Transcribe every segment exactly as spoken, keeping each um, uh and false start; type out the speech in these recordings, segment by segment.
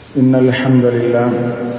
إن الحمد لله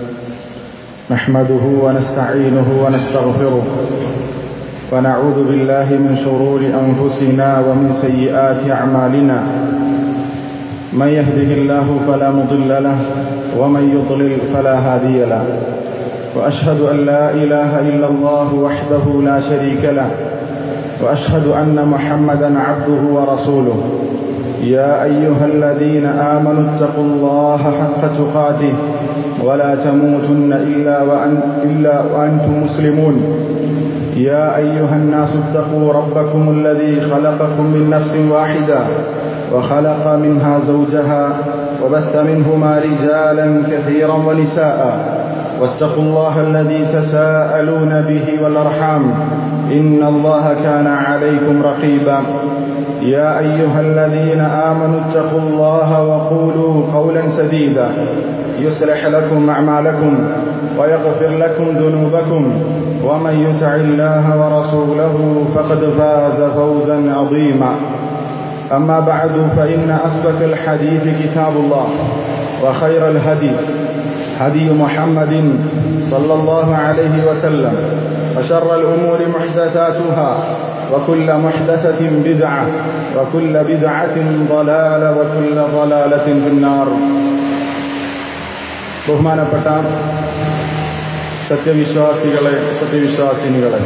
نحمده ونستعينه ونستغفره ونعوذ بالله من شرور أنفسنا ومن سيئات أعمالنا من يهده الله فلا مضل له ومن يضلل فلا هادي له وأشهد أن لا إله إلا الله وحده لا شريك له وأشهد أن محمدا عبده ورسوله يا أيها الذين آمنوا اتقوا الله حق تقاته ولا تموتن إلا وأن إلا وأنتم مسلمون يا أيها الناس اتقوا ربكم الذي خلقكم من نفس واحدة وخلق منها زوجها وبث منهما رجالا كثيرا ونساء واتقوا الله الذي تساءلون به والأرحام إن الله كان عليكم رقيبا يا أيها الذين آمنوا اتقوا الله وقولوا قولا سديدا يصلح لكم أعمالكم ويغفر لكم ذنوبكم ومن يطع الله ورسوله فقد فاز فوزا عظيما أما بعد فإن أصدق الحديث كتاب الله وخير الهدي هدي محمد صلى الله عليه وسلم وشر الأمور محدثاتها وكل محدثة بدعة وكل بدعة ضلالة وكل ضلالة في النار. ബഹുമാനപ്പെട്ട സത്യവിശ്വാസികളെ സത്യവിശ്വാസിനികളെ,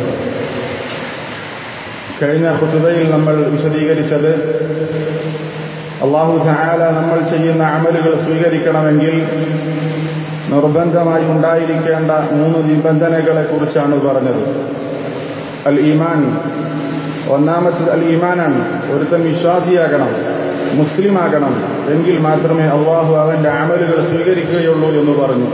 കഴിഞ്ഞ ഖുതുബയിൽ നമ്മൾ വിശദീകരിച്ചത് അല്ലാഹു തആല നമ്മൾ ചെയ്യുന്ന അമലുകൾ സ്വീകരിക്കണമെങ്കിൽ നിർബന്ധമായി ഉണ്ടായിരിക്കേണ്ട മൂന്ന് നിബന്ധനകളെ കുറിച്ചാണ് പറഞ്ഞത്. അൽ ഈമാൻ, ഒന്നാമത്തെ അൽ ഈമാനാണ്. ഒരുത്തൻ വിശ്വാസിയാകണം, മുസ്ലിമാകണം, എങ്കിൽ മാത്രമേ അള്ളാഹു അവന്റെ അമലുകൾ സ്വീകരിക്കുകയുള്ളൂ എന്ന് പറഞ്ഞു.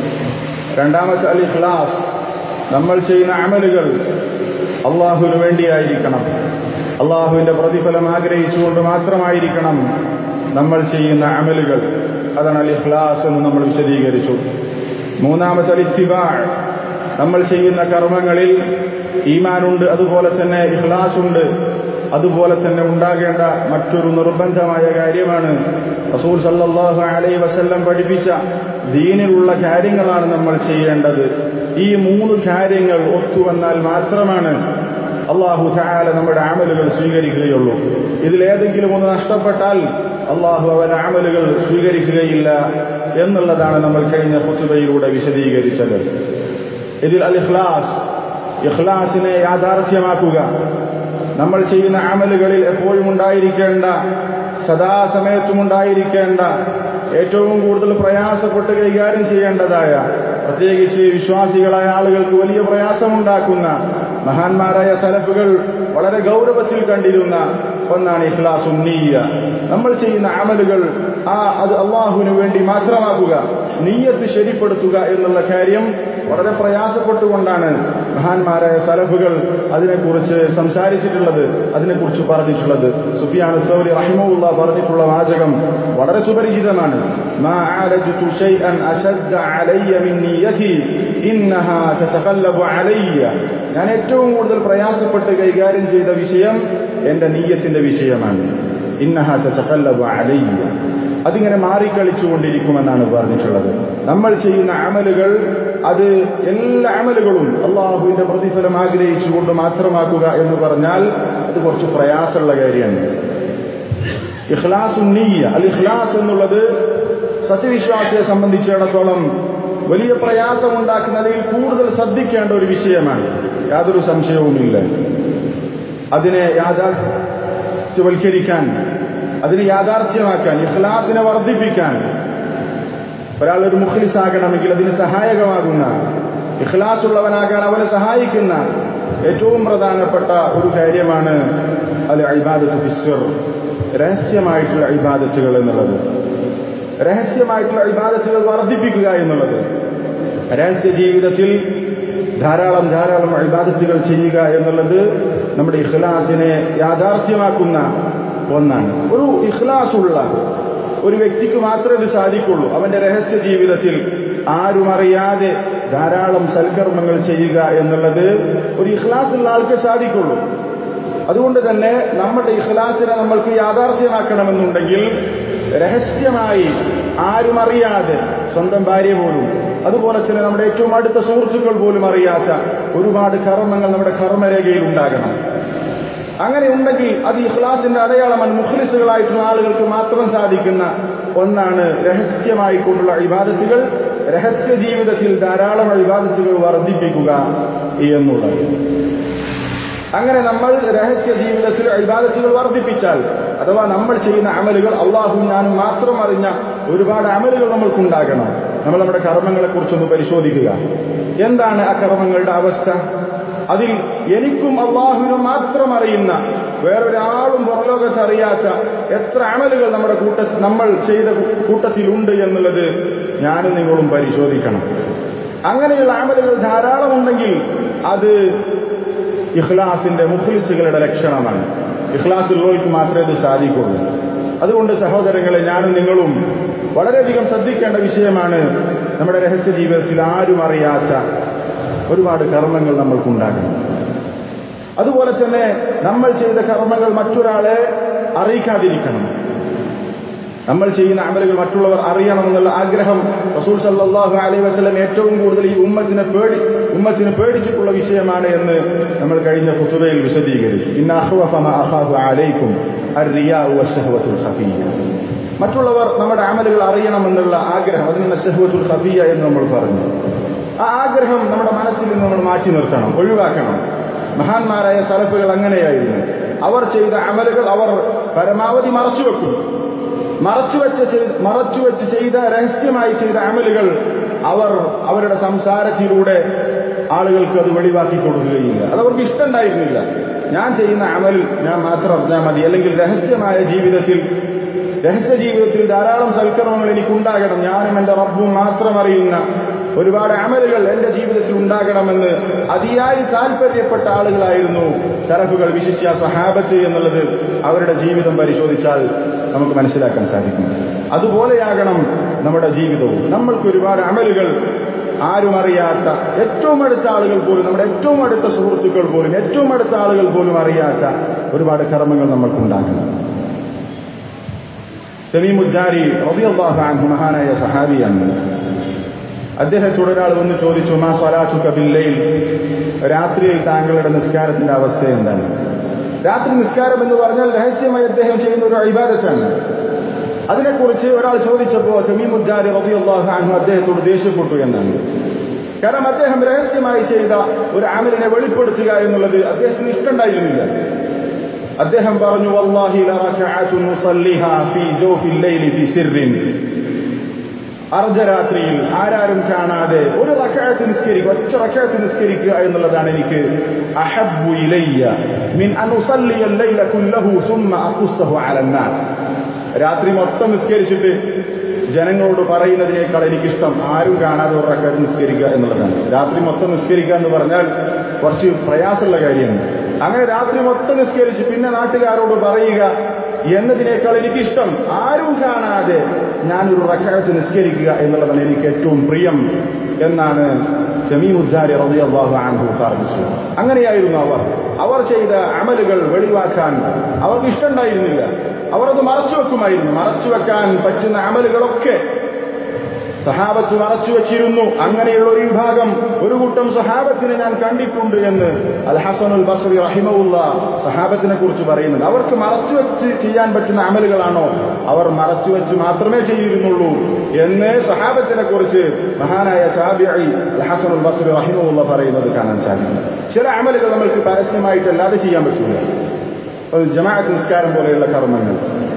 രണ്ടാമത്തെ അൽ ഇഖ്ലാസ്, നമ്മൾ ചെയ്യുന്ന അമലുകൾ അള്ളാഹുവിന് വേണ്ടിയായിരിക്കണം, അള്ളാഹുവിന്റെ പ്രതിഫലം ആഗ്രഹിച്ചുകൊണ്ട് മാത്രമായിരിക്കണം നമ്മൾ ചെയ്യുന്ന അമലുകൾ. അതാണ് അൽ ഇഖ്ലാസ് എന്ന് നമ്മൾ വിശദീകരിച്ചു. മൂന്നാമത്തെ അൽ ഇത്തിബാ, നമ്മൾ ചെയ്യുന്ന കർമ്മങ്ങളിൽ ഈമാനുണ്ട്, അതുപോലെ തന്നെ ഇഖ്ലാസ് ഉണ്ട്, അതുപോലെ തന്നെ ഉണ്ടാകേണ്ട മറ്റൊരു നിർബന്ധമായ കാര്യമാണ് റസൂൽ സല്ലല്ലാഹു അലൈഹി വസല്ലം പഠിപ്പിച്ച ദീനിലുള്ള കാര്യങ്ങളാണ് നമ്മൾ ചെയ്യേണ്ടത്. ഈ മൂന്ന് കാര്യങ്ങൾ ഒത്തുവന്നാൽ മാത്രമാണ് അല്ലാഹു തആല നമ്മുടെ അമലുകൾ സ്വീകരിക്കുകയുള്ളൂ. ഇതിലേതെങ്കിലും ഒന്ന് നഷ്ടപ്പെട്ടാൽ അല്ലാഹു അവന്റെ അമലുകൾ സ്വീകരിക്കുകയില്ല എന്നുള്ളതാണ് നമ്മൾ കഴിഞ്ഞ ഖുതുബയിലൂടെ വിശദീകരിച്ചത്. ഇതിൽ അൽ ഇഖ്ലാസ്, ഇഖ്ലാസിനെ യാഥാർത്ഥ്യമാക്കുക, നമ്മൾ ചെയ്യുന്ന അമലുകളിൽ എപ്പോഴും ഉണ്ടായിരിക്കേണ്ട, സദാസമയത്തും ഉണ്ടായിരിക്കേണ്ട, ഏറ്റവും കൂടുതൽ പ്രയാസപ്പെട്ട് കൈകാര്യം ചെയ്യേണ്ടതായ, പ്രത്യേകിച്ച് വിശ്വാസികളായ ആളുകൾക്ക് വലിയ പ്രയാസമുണ്ടാക്കുന്ന, മഹാന്മാരായ സലഫുകൾ വളരെ ഗൗരവത്തിൽ കണ്ടിരുന്ന ഒന്നാണ് ഇഖ്ലാസുൻ നിയ്യ. നമ്മൾ ചെയ്യുന്ന അമലുകൾ ആ അത് അള്ളാഹുവിന് വേണ്ടി മാത്രമാക്കുക, നിയ്യത്ത് ശരിപ്പെടുത്തുക എന്നുള്ള കാര്യം വളരെ പ്രയാസപ്പെട്ടുകൊണ്ടാണ് മഹാന്മാരായ സലഫുകൾ അതിനെക്കുറിച്ച് സംസാരിച്ചിട്ടുള്ളത്, അതിനെക്കുറിച്ച് പറഞ്ഞിട്ടുള്ളത്. സുഫിയാൻ സൗരി റഹിമഹുല്ലാഹ് പറഞ്ഞിട്ടുള്ള വാചകം വളരെ സുപരിചിതമാണ്. മാ ആലജതു ശൈഅൻ അശദ്ദ അലയ്യ മിൻ നിയ്യതി ഇന്നഹാ തതഖല്ലബു അലയ്യ. ഞാൻ ഏറ്റവും കൂടുതൽ പ്രയാസപ്പെട്ട് കൈകാര്യം ചെയ്ത വിഷയം എന്റെ നിയ്യത്തിന്റെ വിഷയമാണ്. ഇന്നഹാ തതഖല്ലബു അലയ്യ, അതിങ്ങനെ മാറിക്കളിച്ചുകൊണ്ടിരിക്കുമെന്നാണ് പറഞ്ഞിട്ടുള്ളത്. നമ്മൾ ചെയ്യുന്ന അമലുകൾ, അത് എല്ലാ അമലുകളും അള്ളാഹുവിന്റെ പ്രതിഫലം ആഗ്രഹിച്ചുകൊണ്ട് മാത്രമാക്കുക എന്ന് പറഞ്ഞാൽ അത് കുറച്ച് പ്രയാസമുള്ള കാര്യമാണ്. ഇഖ്ലാസുൻ നിയ്യ, അൽ ഇഖ്ലാസ് എന്നുള്ളത് സത്യവിശ്വാസിയെ സംബന്ധിച്ചിടത്തോളം വലിയ പ്രയാസമുണ്ടാക്കുന്ന, അല്ലെങ്കിൽ കൂടുതൽ ശ്രദ്ധിക്കേണ്ട ഒരു വിഷയമാണ്, യാതൊരു സംശയവുമില്ല. അതിനെ യാഥാർത്ഥ്യവൽക്കരിക്കാൻ, അതിനെ യാഥാർത്ഥ്യമാക്കാൻ, ഇഖ്ലാസിനെ വർദ്ധിപ്പിക്കാൻ, ഒരാൾ ഒരു മുഖ്ലിസ് ആകണമെങ്കിൽ അതിന് സഹായകമാകുന്ന, ഇഖ്ലാസ് ഉള്ളവനാകാൻ അവനെ സഹായിക്കുന്ന ഏറ്റവും പ്രധാനപ്പെട്ട ഒരു കാര്യമാണ് അൽ ഇബാദത്തു ഫിസ്സിർ, രഹസ്യമായിട്ടുള്ള ഇബാദത്തുകൾ എന്നുള്ളത്. രഹസ്യമായിട്ടുള്ള ഇബാദത്തുകൾ വർദ്ധിപ്പിക്കുക എന്നുള്ളത്, രഹസ്യ ജീവിതത്തിൽ ധാരാളം ധാരാളം ഇബാദത്തുകൾ ചെയ്യുക എന്നുള്ളത് നമ്മുടെ ഇഖ്ലാസിനെ യാഥാർത്ഥ്യമാക്കുന്ന ഒന്നാണ്. ഒരു ഇഖ്ലാസുള്ള ഒരു വ്യക്തിക്ക് മാത്രമേ ഇത് സാധിക്കുള്ളൂ. അവന്റെ രഹസ്യ ജീവിതത്തിൽ ആരും അറിയാതെ ധാരാളം സൽക്കർമ്മങ്ങൾ ചെയ്യുക എന്നുള്ളത് ഒരു ഇഖ്ലാസുള്ള ആൾക്ക് സാധിക്കുള്ളൂ. അതുകൊണ്ട് തന്നെ നമ്മുടെ ഇഖ്ലാസിനെ നമ്മൾക്ക് യാഥാർത്ഥ്യമാക്കണമെന്നുണ്ടെങ്കിൽ രഹസ്യമായി ആരും അറിയാതെ സ്വന്തം ഭാര്യ പോലും, അതുപോലെ തന്നെ നമ്മുടെ ഏറ്റവും അടുത്ത സുഹൃത്തുക്കൾ പോലും അറിയാത്ത ഒരുപാട് കർമ്മങ്ങൾ നമ്മുടെ കർമ്മരേഖയിൽ ഉണ്ടാകണം. അങ്ങനെ ഉണ്ടെങ്കിൽ അത് ഇഖ്ലാസിന്റെ അടയാളമാണ്. മുഖ്ലിസുകളായിട്ടുള്ള ആളുകൾക്ക് മാത്രം സാധിക്കുന്ന ഒന്നാണ് രഹസ്യമായി കൊണ്ടുള്ള ഇബാദത്തുകൾ, രഹസ്യ ജീവിതത്തിൽ ധാരാളം ഇബാദത്തുകൾ വർദ്ധിപ്പിക്കുക എന്നുള്ളത്. അങ്ങനെ നമ്മൾ രഹസ്യ ജീവിതത്തിൽ ഇബാദത്തുകൾ വർദ്ധിപ്പിച്ചാൽ, അഥവാ നമ്മൾ ചെയ്യുന്ന അമലുകൾ അള്ളാഹു ഞാനും മാത്രം അറിഞ്ഞ ഒരുപാട് അമലുകൾ നമ്മൾക്കുണ്ടാകണം. നമ്മൾ നമ്മുടെ കർമ്മങ്ങളെ കുറിച്ചൊന്ന് പരിശോധിക്കുക. എന്താണ് ആ കർമ്മങ്ങളുടെ അവസ്ഥ? അതിൽ എനിക്കും അള്ളാഹുവിനും മാത്രം അറിയുന്ന, വേറൊരാളും പുറലോകത്ത് അറിയാത്ത എത്ര അമലുകൾ നമ്മുടെ കൂട്ട നമ്മൾ ചെയ്ത കൂട്ടത്തിലുണ്ട് എന്നുള്ളത് ഞാനും നിങ്ങളും പരിശോധിക്കണം. അങ്ങനെയുള്ള അമലുകൾ ധാരാളം ഉണ്ടെങ്കിൽ അത് ഇഖ്ലാസിന്റെ മുഖ്ലിസുകളുടെ ലക്ഷണമാണ്. ഇഖ്ലാസുള്ളവർക്ക് മാത്രമേ ഇത് സാധിക്കുള്ളൂ. അതുകൊണ്ട് സഹോദരങ്ങളെ, ഞാനും നിങ്ങളും വളരെയധികം ശ്രദ്ധിക്കേണ്ട വിഷയമാണ് നമ്മുടെ രഹസ്യ ജീവിതത്തിൽ ആരും അറിയാത്ത ഒരുപാട് കർമ്മങ്ങൾ നമ്മൾക്കുണ്ടാകണം. അതുപോലെ തന്നെ നമ്മൾ ചെയ്ത കർമ്മങ്ങൾ മറ്റൊരാളെ അറിയിക്കാതിരിക്കണം. നമ്മൾ ചെയ്യുന്ന അമലുകൾ മറ്റുള്ളവർ അറിയണമെന്നുള്ള ആഗ്രഹം റസൂൽ സല്ലല്ലാഹു അലൈഹി വസല്ലം ഏറ്റവും കൂടുതൽ ഈ ഉമ്മത്തിനെ പേടി ഉമ്മത്തിനെ പേടിച്ചിട്ടുള്ള വിഷയമാണ് എന്ന് നമ്മൾ കഴിഞ്ഞ ഖുതുബയിൽ വിശദീകരിച്ചു. ഇന്ന അഖ്വഫ മാ അഖാഫു അലൈക്കും അർ-റിയാഉ വശഹവത്തുൽ ഖഫിയ്യ. മറ്റുള്ളവർ നമ്മുടെ അമലുകൾ അറിയണമെന്നുള്ള ആഗ്രഹം, അതിനാണ് ശഹവത്തുൽ ഖഫിയ്യ എന്ന് നമ്മൾ പറഞ്ഞു. ആ ആഗ്രഹം നമ്മുടെ മനസ്സിൽ നിന്ന് നമ്മൾ മാറ്റി നിർത്തണം, ഒഴിവാക്കണം. മഹാന്മാരായ സലഫുകൾ അങ്ങനെയായിരുന്നു. അവർ ചെയ്ത അമലുകൾ അവർ പരമാവധി മറച്ചുവെക്കും. മറച്ചുവെച്ച് മറച്ചുവെച്ച് ചെയ്ത രഹസ്യമായി ചെയ്ത അമലുകൾ അവർ അവരുടെ സംസാരത്തിലൂടെ ആളുകൾക്ക് അത് വെളിവാക്കി കൊടുക്കുകയില്ല. അതവർക്ക് ഇഷ്ടമുണ്ടായിരുന്നില്ല. ഞാൻ ചെയ്യുന്ന അമൽ ഞാൻ മാത്രം അറിഞ്ഞാൽ മതി, അല്ലെങ്കിൽ രഹസ്യമായ ജീവിതത്തിൽ രഹസ്യ ജീവിതത്തിൽ ധാരാളം സൽക്കർമ്മങ്ങൾ എനിക്കുണ്ടാകണം, ഞാനും എന്റെ റബ്ബും മാത്രം അറിയുന്ന ഒരുപാട് അമലുകൾ എന്റെ ജീവിതത്തിൽ ഉണ്ടാകണമെന്ന് അതിയായി താല്പര്യപ്പെട്ട ആളുകളായിരുന്നു സലഫുകൾ, വിശിഷ്യ സ്വഹാബത്ത് എന്നുള്ളത് അവരുടെ ജീവിതം പരിശോധിച്ചാൽ നമുക്ക് മനസ്സിലാക്കാൻ സാധിക്കും. അതുപോലെയാകണം നമ്മുടെ ജീവിതവും. നമ്മൾക്ക് ഒരുപാട് അമലുകൾ ആരും അറിയാത്ത, ഏറ്റവും അടുത്ത ആളുകൾ പോലും, നമ്മുടെ ഏറ്റവും അടുത്ത സുഹൃത്തുക്കൾ പോലും, ഏറ്റവും അടുത്ത ആളുകൾ പോലും അറിയാത്ത ഒരുപാട് കർമ്മങ്ങൾ നമ്മൾക്കുണ്ടാകണം. തമീമുദ്ദാരി റളിയല്ലാഹു അൻഹു മഹാനായ സഹാബിയാണ്. അദ്ദേഹത്തോട് ഒരാൾ വന്ന് ചോദിച്ചു, മാ സ്വലാത്തുക ബില്ലൈൽ, രാത്രിയിൽ താങ്കളുടെ നിസ്കാരത്തിന്റെ അവസ്ഥ എന്താണ്? രാത്രി നിസ്കാരം എന്ന് പറഞ്ഞാൽ രഹസ്യമായി അദ്ദേഹം ചെയ്യുന്ന ഒരു ഇബാദത്താണ്. അതിനെക്കുറിച്ച് ഒരാൾ ചോദിച്ചപ്പോൾ തമീമുദ്ദാരി റളിയല്ലാഹു അൻഹു അദ്ദേഹത്തോട് ദേഷ്യപ്പെട്ടു എന്നാണ്. കാരണം അദ്ദേഹം രഹസ്യമായി ചെയ്ത ഒരു അമലിനെ വെളിപ്പെടുത്തുക എന്നുള്ളത് അദ്ദേഹത്തിന് ഇഷ്ടമുണ്ടായിരുന്നില്ല. അദ്ദേഹം പറഞ്ഞു, വല്ലാഹി ലറകഅതുൻ നുസല്ലിഹാ ഫീ ജൗഫിൽ ലൈലി ഫീ സിർറിൻ, അർദ്ധരാത്രിയിൽ ആരാരും കാണാതെ ഒരു റക്അത്ത് നിസ്കരിക്കുക, ഒറ്റ റക്അത്ത് നിസ്കരിക്കുക എന്നുള്ളതാണ് എനിക്ക് അഹബ്ബു ഇലയ്യ മിൻ അൻ ഉസല്ലിയ അൽ-ലൈല കുല്ലഹു സുമ്മ അഖുസ്സഹു അല അൻ-നാസ്. രാത്രി മൊത്തം നിസ്കരിച്ചിട്ട് ജനങ്ങളോട് പറയുന്നതിനേക്കാൾ എനിക്കിഷ്ടം ആരും കാണാതെ ഒരു റക്അത്ത് നിസ്കരിക്കുക എന്നുള്ളതാണ്. രാത്രി മൊത്തം നിസ്കരിക്കുക എന്ന് പറഞ്ഞാൽ കുറച്ച് പ്രയാസമുള്ള കാര്യമാണ്. അങ്ങനെ രാത്രി മൊത്തം നിസ്കരിച്ച് പിന്നെ നാട്ടുകാരോട് പറയുക എന്നതിനേക്കാൾ എനിക്കിഷ്ടം ആരും കാണാതെ ഞാനൊരു റക്അത്ത് നിസ്കരിക്കുക എന്നുള്ളതാണ് എനിക്ക് ഏറ്റവും പ്രിയം എന്നാണ് തമീമുദ്ദാരി റളിയല്ലാഹു അൻഹു പറഞ്ഞത്. അങ്ങനെയായിരുന്നു അവർ. അവർ ചെയ്ത അമലുകൾ വെളിവാക്കാൻ അവർക്ക് ഇഷ്ടമുണ്ടായിരുന്നില്ല. അവർ അത് മറച്ചുവെക്കുമായിരുന്നു. മറച്ചുവെക്കാൻ പറ്റുന്ന അമലുകളൊക്കെ സഹാബത്ത് മറച്ചുവെച്ചിരുന്നു. അങ്ങനെയുള്ള ഒരു വിഭാഗം, ഒരു കൂട്ടം സഹാബത്തിനെ ഞാൻ കണ്ടിട്ടുണ്ട് എന്ന് അൽ ഹസനുൽ ബസ്രി റഹിമഹുല്ലാഹ് സഹാബത്തിനെ കുറിച്ച് പറയുന്നുണ്ട്. അവർക്ക് മറച്ചുവെച്ച് ചെയ്യാൻ പറ്റുന്ന അമലുകളാണോ അവർ മറച്ചുവെച്ച് മാത്രമേ ചെയ്തിരുന്നുള്ളൂ എന്ന് സഹാബത്തിനെ കുറിച്ച് മഹാനായ താബിഈ അൽ ഹസനുൽ ബസ്രി റഹിമഹുല്ലാഹ് പറയുന്നത് കാണാൻ സാധിക്കും. ചില അമലുകൾ നമ്മൾക്ക് പരസ്യമായിട്ടല്ലാതെ ചെയ്യാൻ പറ്റില്ല, ജമാഅത്ത് നിസ്കാരം പോലെയുള്ള കർമ്മങ്ങൾ.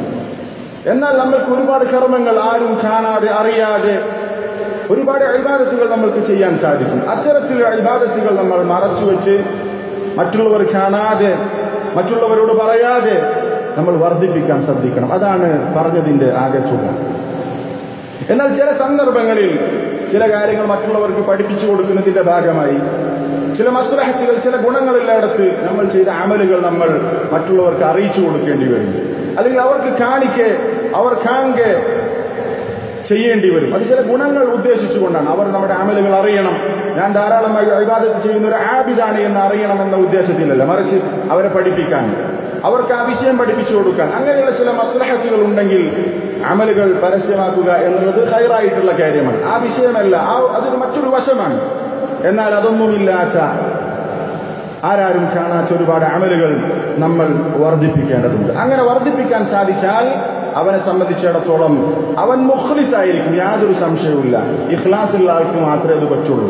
എന്നാൽ നമ്മൾക്ക് ഒരുപാട് കർമ്മങ്ങൾ ആരും കാണാതെ അറിയാതെ ഒരുപാട് ഇബാദത്തുകൾ നമ്മൾക്ക് ചെയ്യാൻ സാധിക്കും. അത്തരത്തിലുള്ള ഇബാദത്തുകൾ നമ്മൾ മറച്ചുവെച്ച് മറ്റുള്ളവർ കാണാതെ മറ്റുള്ളവരോട് പറയാതെ നമ്മൾ വർദ്ധിപ്പിക്കാൻ ശ്രദ്ധിക്കണം. അതാണ് പറഞ്ഞതിന്റെ ആകെത്തുക. എന്നാൽ ചില സന്ദർഭങ്ങളിൽ ചില കാര്യങ്ങൾ മറ്റുള്ളവർക്ക് പഠിപ്പിച്ചു കൊടുക്കുന്നതിന്റെ ഭാഗമായി ചില മസ്ലഹത്തുകൾ, ചില ഗുണങ്ങളില്ലയിടത്ത് നമ്മൾ ചെയ്ത അമലുകൾ നമ്മൾ മറ്റുള്ളവർക്ക് അറിയിച്ചു കൊടുക്കേണ്ടി വരും, അല്ലെങ്കിൽ അവർക്ക് കാണിക്കെ അവർ കാണെ ചെയ്യേണ്ടി വരും. അത് ചില ഗുണങ്ങൾ ഉദ്ദേശിച്ചുകൊണ്ടാണ്. അവർ നമ്മുടെ അമലുകൾ അറിയണം, ഞാൻ ധാരാളമായി ഇബാദത്ത് ചെയ്യുന്ന ഒരു ആബിദാണ് എന്ന് അറിയണമെന്ന ഉദ്ദേശത്തിലല്ല, മറിച്ച് അവരെ പഠിപ്പിക്കാൻ, അവർക്ക് ആ വിഷയം പഠിപ്പിച്ചു കൊടുക്കാൻ, അങ്ങനെയുള്ള ചില മസ്ലഹത്തുകൾ ഉണ്ടെങ്കിൽ അമലുകൾ പരസ്യമാക്കുക എന്നുള്ളത് ഖൈറായിട്ടുള്ള കാര്യമാണ്. ആ വിഷയമല്ല, ആ അതൊരു മറ്റൊരു വശമാണ്. എന്നാൽ അതൊന്നുമില്ലാത്ത, ആരാരും കാണാത്ത ഒരുപാട് അമലുകൾ നമ്മൾ വർദ്ധിപ്പിക്കേണ്ടതുണ്ട്. അങ്ങനെ വർദ്ധിപ്പിക്കാൻ സാധിച്ചാൽ അവനെ സംബന്ധിച്ചിടത്തോളം അവൻ മുഖ്ലിസായിരിക്കും, യാതൊരു സംശയവുമില്ല. ഇഖ്ലാസുള്ള ആൾക്ക് മാത്രമേ അത് പറ്റുള്ളൂ.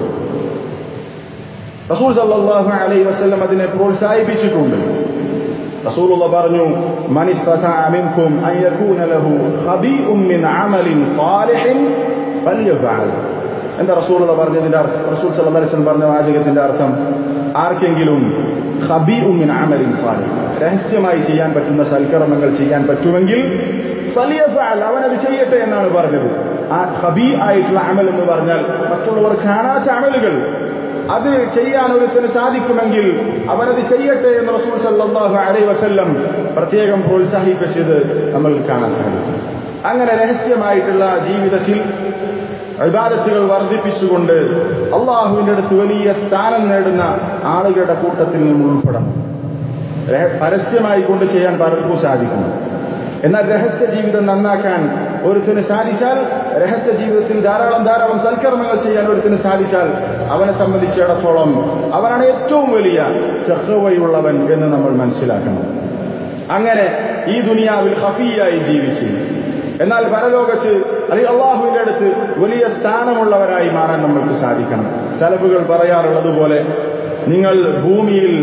റസൂൽ സല്ലല്ലാഹു അലൈഹി വസല്ലം അതിനെ പ്രോത്സാഹിപ്പിച്ചിട്ടുണ്ട്. റസൂലുള്ളാഹി പറഞ്ഞു, മൻ ഇസ്തതഅ മിൻകും അൻ യകൂന ലഹു ഖബീഉൻ മിൻ അമലിൻ സാലിഹിൻ ഫൽയഫഅൽ. എന്താ റസൂലുള്ളാഹി പറഞ്ഞതിന്റെ അർത്ഥം? റസൂൽ സല്ലല്ലാഹു അലൈഹി വസല്ലം പറഞ്ഞ വാചകത്തിന്റെ അർത്ഥം, ആർക്കെങ്കിലും ഖബീഉൻ മിൻ അമലിൻ സാലിഹ്, രഹസ്യമായി ചെയ്യാൻ പറ്റുന്ന സൽക്കർമ്മങ്ങൾ ചെയ്യാൻ പറ്റുമെങ്കിൽ ഫൽയഫഅൽ, അവനത് ചെയ്യട്ടെ എന്നാണ് പറഞ്ഞത്. ആ ഖബീ ആയിട്ടുള്ള അമൽ എന്ന് പറഞ്ഞാൽ മറ്റുള്ളവർ കാണാത്ത അമലുകൾ, അത് ചെയ്യാൻ ഒരുത്തിന് സാധിക്കുമെങ്കിൽ അവനത് ചെയ്യട്ടെ എന്ന് റസൂൽ സല്ലല്ലാഹു അലൈഹി വസല്ലം പ്രത്യേകം പ്രോത്സാഹിപ്പിച്ചത് നമ്മൾ കാണാൻ സാധിക്കും. അങ്ങനെ രഹസ്യമായിട്ടുള്ള ജീവിതത്തിൽ ഇബാദത്തുകൾ വർദ്ധിപ്പിച്ചുകൊണ്ട് അള്ളാഹുവിന്റെ അടുത്ത് വലിയ സ്ഥാനം നേടുന്ന ആളുകളുടെ കൂട്ടത്തിൽ നിന്ന് ഉൾപ്പെടണം. പരസ്യമായി കൊണ്ട് ചെയ്യാൻ പലർക്കും സാധിക്കും. എന്നാൽ രഹസ്യ ജീവിതം നന്നാക്കാൻ ഒരുത്തിന് സാധിച്ചാൽ, രഹസ്യ ജീവിതത്തിൽ ധാരാളം ധാരാളം സൽക്കർമ്മങ്ങൾ ചെയ്യാൻ ഒരുത്തിന് സാധിച്ചാൽ അവനെ സംബന്ധിച്ചിടത്തോളം അവനാണ് ഏറ്റവും വലിയ തഖ്വയുള്ളവൻ എന്ന് നമ്മൾ മനസ്സിലാക്കണം. അങ്ങനെ ഈ ദുനിയാവിൽ ഖഫിയായി ജീവിച്ച് എന്നാൽ പരലോകത്ത് അല്ലെങ്കിൽ അള്ളാഹുവിന്റെ അടുത്ത് വലിയ സ്ഥാനമുള്ളവരായി മാറാൻ നമ്മൾക്ക് സാധിക്കണം. സലഫുകൾ പറയാറുള്ളതുപോലെ, നിങ്ങൾ ഭൂമിയിൽ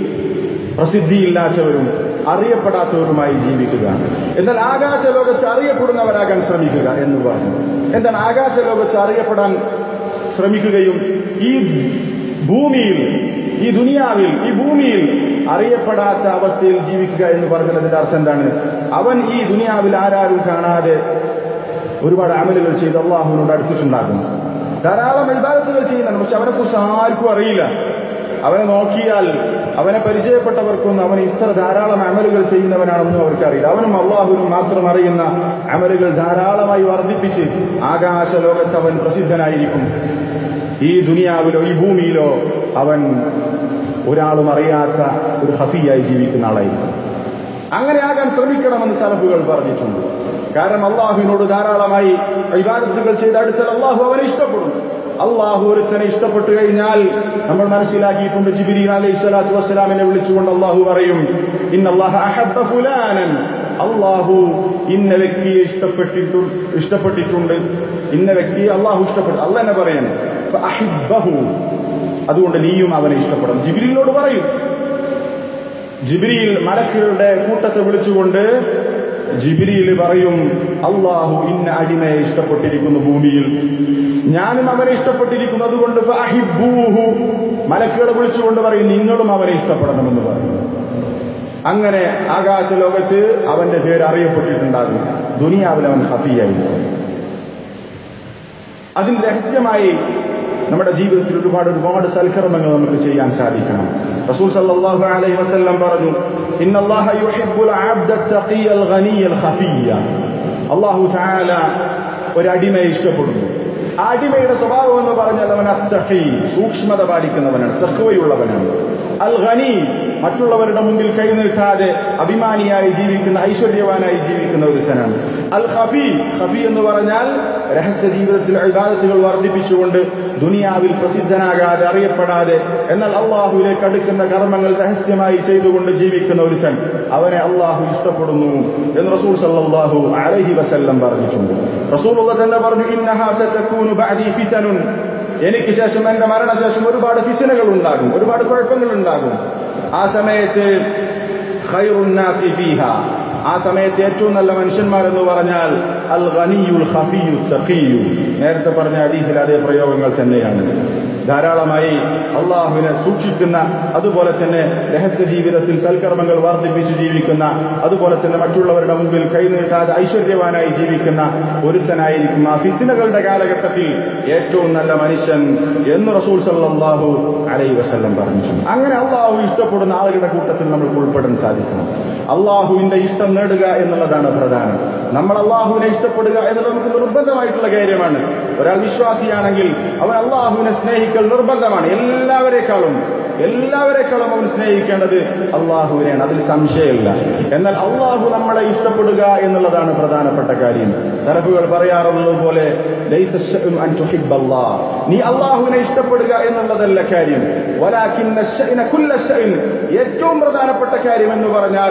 പ്രസിദ്ധിയില്ലാത്തവരും അറിയപ്പെടാത്തവരുമായി ജീവിക്കുക, എന്നാൽ ആകാശലോകത്ത് അറിയപ്പെടുന്നവരാകാൻ ശ്രമിക്കുക എന്ന് പറഞ്ഞു. എന്താണ് ആകാശലോകത്ത് അറിയപ്പെടാൻ ശ്രമിക്കുകയും ഈ ഭൂമിയിൽ, ഈ ദുനിയാവിൽ, ഈ ഭൂമിയിൽ അറിയപ്പെടാത്ത അവസ്ഥയിൽ ജീവിക്കുക എന്ന് പറഞ്ഞാൽ അതിന്റെ അർത്ഥം എന്താണ്? അവൻ ഈ ദുനിയാവിൽ ആരാരും കാണാതെ ഒരുപാട് അമലുകൾ ചെയ്ത് അള്ളാഹുവിനോട് അടുത്തിട്ടുണ്ടാകും, ധാരാളം ഇബാദത്തുകൾ ചെയ്യുന്നുണ്ട്, പക്ഷെ അവനെക്കുറിച്ച് ആർക്കും അറിയില്ല. അവനെ നോക്കിയാൽ, അവനെ പരിചയപ്പെട്ടവർക്കൊന്നും അവൻ ഇത്ര ധാരാളം അമലുകൾ ചെയ്യുന്നവനാണെന്നും അവർക്കറിയില്ല. അവനും അള്ളാഹുവിനും മാത്രം അറിയുന്ന അമലുകൾ ധാരാളമായി വർദ്ധിപ്പിച്ച് ആകാശ ലോകത്ത് അവൻ പ്രസിദ്ധനായിരിക്കും. ഈ ദുനിയാവിലോ ഈ ഭൂമിയിലോ അവൻ ഒരാളും അറിയാത്ത ഒരു ഖഫിയായി ജീവിക്കുന്ന ആളായിരിക്കും. അങ്ങനെ ആകാൻ ശ്രമിക്കണമെന്ന് സലഫുകൾ പറഞ്ഞിട്ടുണ്ട്. കാരണം അള്ളാഹുവിനോട് ധാരാളമായി ഇബാദത്തുകൾ ചെയ്ത് അടുത്താൽ അള്ളാഹു അവനെ ഇഷ്ടപ്പെടും. അള്ളാഹു ഒരുത്തനെ ഇഷ്ടപ്പെട്ടു കഴിഞ്ഞാൽ നമ്മൾ മനസ്സിലാക്കിയിട്ടുണ്ട്, ജിബ്രീൽ അലൈഹി സ്വലാത്തു വസ്സലാമിനെ വിളിച്ചുകൊണ്ട് അള്ളാഹു പറയും, ഇന്നല്ലാഹ അഹബ്ബ ഫുലാനൻ, അള്ളാഹു ഇന്ന വ്യക്തിയെ ഇഷ്ടപ്പെട്ടിട്ടു ഇഷ്ടപ്പെട്ടിട്ടുണ്ട് ഇന്ന വ്യക്തിയെ അള്ളാഹു ഇഷ്ടപ്പെട്ടു. അള്ളാഹ് എന്നെ പറയണം, ഫഅഹിബ്ബഹു, അതുകൊണ്ട് നീയും അവനെ ഇഷ്ടപ്പെടണം. ജിബ്രീലിനോട് പറയും. ജിബ്രീൽ മലക്കുകളുടെ കൂട്ടത്തെ വിളിച്ചുകൊണ്ട് ജിബ്രീൽ പറയും, അള്ളാഹു ഇന്ന അടിമയെ ഇഷ്ടപ്പെട്ടിരിക്കുന്നു ഭൂമിയിൽ, ഞാനും അവനെ ഇഷ്ടപ്പെട്ടിരിക്കുന്നു, അതുകൊണ്ട് ഫഅഹിബ്ബൂഹു, മലക്കുകളെ വിളിച്ചുകൊണ്ട് പറയും, നിങ്ങളും അവനെ ഇഷ്ടപ്പെടണമെന്ന് പറയും. അങ്ങനെ ആകാശലോകത്ത് അവന്റെ പേര് അറിയപ്പെട്ടിട്ടുണ്ടാകും, ദുനിയാവിൽ അവൻ ഖഫിയായിരിക്കും. അതിന് രഹസ്യമായി നമ്മുടെ ജീവിതത്തിൽ ഒരുപാട് ഒരുപാട് സൽക്കർമ്മങ്ങൾ നമുക്ക് ചെയ്യാൻ സാധിക്കണം. റസൂൽ സല്ലല്ലാഹു അലൈഹി വസല്ലം പറഞ്ഞു, ഇന്നല്ലാഹ യുഹിബ്ബുൽ അബ്ദ തഖിയൽ ഗനിയൽ ഖഫിയ, അല്ലാഹു തആല ഒരു അടിമയെ ഇഷ്ടപ്പെടുന്നു. ആ അടിമയുടെ സ്വഭാവം എന്ന് പറഞ്ഞാൽ അവൻ അത്തഖി, സൂക്ഷ്മത പാലിക്കുന്നവനാണ്, തഖ്വയുള്ളവനാണ്. അൽ ഗനി, മറ്റുള്ളവരുടെ മുമ്പിൽ കൈനീട്ടാതെ അഭിമാനിയായി ജീവിക്കുന്ന, ഐശ്വര്യവാനായി ജീവിക്കുന്ന ഒരുത്തനാണ്. അൽ ഖഫി, ഖഫി എന്ന് പറഞ്ഞാൽ രഹസ്യ ജീവിതത്തിൽ ഇബാദത്തുകൾ വർദ്ധിപ്പിച്ചുകൊണ്ട് ദുനിയാവിൽ പ്രസിദ്ധനാകാതെ അറിയപ്പെടാതെ എന്നാൽ അള്ളാഹുവിലേക്ക് അടുക്കുന്ന കർമ്മങ്ങൾ രഹസ്യമായി ചെയ്തുകൊണ്ട് ജീവിക്കുന്ന ഒരുത്തൻ, അവനെ അള്ളാഹു ഇഷ്ടപ്പെടുന്നു എന്ന് റസൂൽ സല്ലല്ലാഹു അലൈഹി വസല്ലം പറഞ്ഞിട്ടുണ്ട്. റസൂലുള്ളാഹി തന്നെ പറഞ്ഞു, ഇന്നഹാ സതകൂനു ബഅദി ഫിതനുൻ, എനിക്ക് ശേഷം എന്റെ മരണശേഷം ഒരുപാട് ഫിത്നകൾ ഉണ്ടാകും, ഒരുപാട് കുഴപ്പങ്ങൾ ഉണ്ടാകും. ആ സമയത്ത് ഖൈറുൻ നാസി ഫീഹാ, ആ സമയത്ത് ഏറ്റവും നല്ല മനുഷ്യന്മാരെന്ന് പറഞ്ഞാൽ അൽ ഗനിയുൽ ഖഫിയു തഖിയു, നേരത്തെ പറഞ്ഞ ഹദീസിൽ അതേ പ്രയോഗങ്ങൾ തന്നെയാണ്. ധാരാളമായി അള്ളാഹുവിനെ സൂക്ഷിക്കുന്ന, അതുപോലെ തന്നെ രഹസ്യ ജീവിതത്തിൽ സൽക്കർമ്മങ്ങൾ വർദ്ധിപ്പിച്ച് ജീവിക്കുന്ന, അതുപോലെ തന്നെ മറ്റുള്ളവരുടെ മുമ്പിൽ കൈനീട്ടാതെ ഐശ്വര്യവാനായി ജീവിക്കുന്ന ഒരുത്തനായിരിക്കും ആ ഫിത്നകളുടെ കാലഘട്ടത്തിൽ ഏറ്റവും നല്ല മനുഷ്യൻ എന്ന് റസൂൽ സല്ലല്ലാഹു അലൈഹി വസല്ലം പറഞ്ഞു. അങ്ങനെ അള്ളാഹു ഇഷ്ടപ്പെടുന്ന ആളുകളുടെ കൂട്ടത്തിൽ നമുക്ക് ഉൾപ്പെടാൻ സാധിക്കണം. അള്ളാഹുവിന്റെ ഇഷ്ടം നേടുക എന്നുള്ളതാണ് പ്രധാനം. നമ്മൾ അള്ളാഹുവിനെ ഇഷ്ടപ്പെടുക എന്നുള്ളത് നമുക്ക് നിർബന്ധമായിട്ടുള്ള കാര്യമാണ്. ഒരാൾ വിശ്വാസിയാണെങ്കിൽ അവൻ അള്ളാഹുവിനെ സ്നേഹിക്കൽ നിർബന്ധമാണ്. എല്ലാവരെക്കാളും എല്ലാവരെക്കാളും അവൻ സ്നേഹിക്കേണ്ടത് അള്ളാഹുവിനെയാണ്, അതിൽ സംശയമില്ല. എന്നാൽ അള്ളാഹു നമ്മളെ ഇഷ്ടപ്പെടുക എന്നുള്ളതാണ് പ്രധാനപ്പെട്ട കാര്യം. സലഫുകൾ പറയാറുള്ളത് പോലെ നീ അള്ളാഹുവിനെ ഇഷ്ടപ്പെടുക എന്നുള്ളതല്ല കാര്യം, ഏറ്റവും പ്രധാനപ്പെട്ട കാര്യം എന്ന് പറഞ്ഞാൽ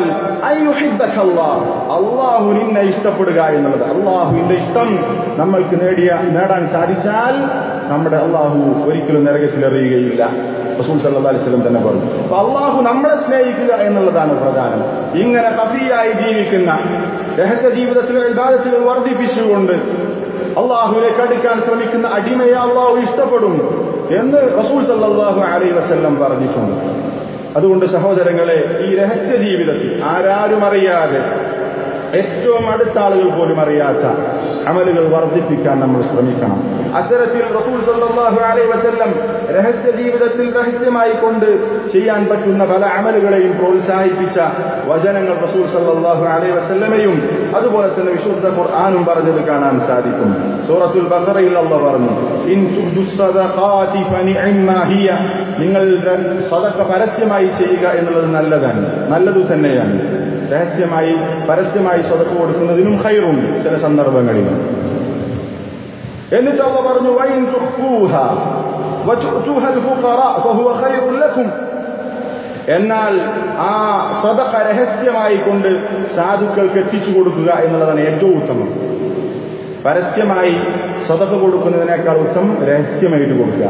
അള്ളാഹു നിന്നെ ഇഷ്ടപ്പെടുക എന്നുള്ളത്. അള്ളാഹുവിന്റെ ഇഷ്ടം നമ്മൾക്ക് നേടിയ നേടാൻ സാധിച്ചാൽ നമ്മുടെ അള്ളാഹു ഒരിക്കലും നരകത്തിലെറിയുകയില്ല. റസൂൽ സല്ലല്ലാഹു അലൈഹി വസല്ലം തന്നെ പറഞ്ഞു. അപ്പൊ അള്ളാഹു നമ്മളെ സ്നേഹിക്കുക എന്നുള്ളതാണ് പ്രധാനം. ഇങ്ങനെ ഖഫിയായി ജീവിക്കുന്ന, രഹസ്യ ജീവിതത്തിലെ ഇബാദത്തുകൾ വർദ്ധിപ്പിച്ചുകൊണ്ട് അള്ളാഹുവിലേക്ക് അടുക്കാൻ ശ്രമിക്കുന്ന അടിമയെ അള്ളാഹു ഇഷ്ടപ്പെടും എന്ന് റസൂൽ സല്ലല്ലാഹു അലൈഹി വസല്ലം പറഞ്ഞിട്ടുണ്ട്. അതുകൊണ്ട് സഹോദരങ്ങളെ, ഈ രഹസ്യ ജീവിതത്തിൽ ആരാരും അറിയാതെ, ഏറ്റവും അടുത്ത ആളുകൾ പോലും അറിയാത്ത അമലുകൾ വർദ്ധിപ്പിക്കാൻ നമ്മൾ ശ്രമിക്കണം. അത്തരത്തിൽ റസൂൽ സല്ലല്ലാഹു അലൈഹി വസല്ലം രഹസ്യ ജീവിതത്തിൽ രഹസ്യമായി കൊണ്ട് ചെയ്യാൻ പറ്റുന്ന പല അമലുകളെയും പ്രോത്സാഹിപ്പിച്ച വചനങ്ങൾ റസൂൽ സല്ലല്ലാഹു അലൈഹി വസല്ലമയും അതുപോലെ തന്നെ വിശുദ്ധ ഖുർആനും പറഞ്ഞത് കാണാൻ സാധിക്കും. സൂറത്തുൽ ബഖറയിൽ അല്ലാഹു പറഞ്ഞു, ഇൻ തുബ്ദുസ് സദഖാതി ഫനിഅമ്മാ ഹിയ, നിങ്ങൾ സദഖ പരസ്യമായി ചെയ്യുക എന്നുള്ളത് നല്ലതാണ്, നല്ലതു തന്നെയാണ്. രഹസ്യമായി പരസ്യമായി സദഖ കൊടുക്കുന്നതിനും ഖൈറുണ്ട് ചില സന്ദർഭങ്ങളിൽ. എന്നിട്ട് അല്ലാഹു പറഞ്ഞു, വഇൻ തുഖ്ഫൂഹാ വതുഅതുഹാ അൽഫുഖറാ ഫഹുവ ഖൈറുൻ ലക്കും, എന്നാൽ ആ സദഖ രഹസ്യമായി കൊണ്ട് സാധുക്കൾക്ക് എത്തിച്ചു കൊടുക്കുക എന്നുള്ളതാണ് ഏറ്റവും ഉത്തമം. പരസ്യമായി സദഖ കൊടുക്കുന്നതിനേക്കാൾ ഉത്തമം രഹസ്യമായിട്ട് കൊടുക്കുക,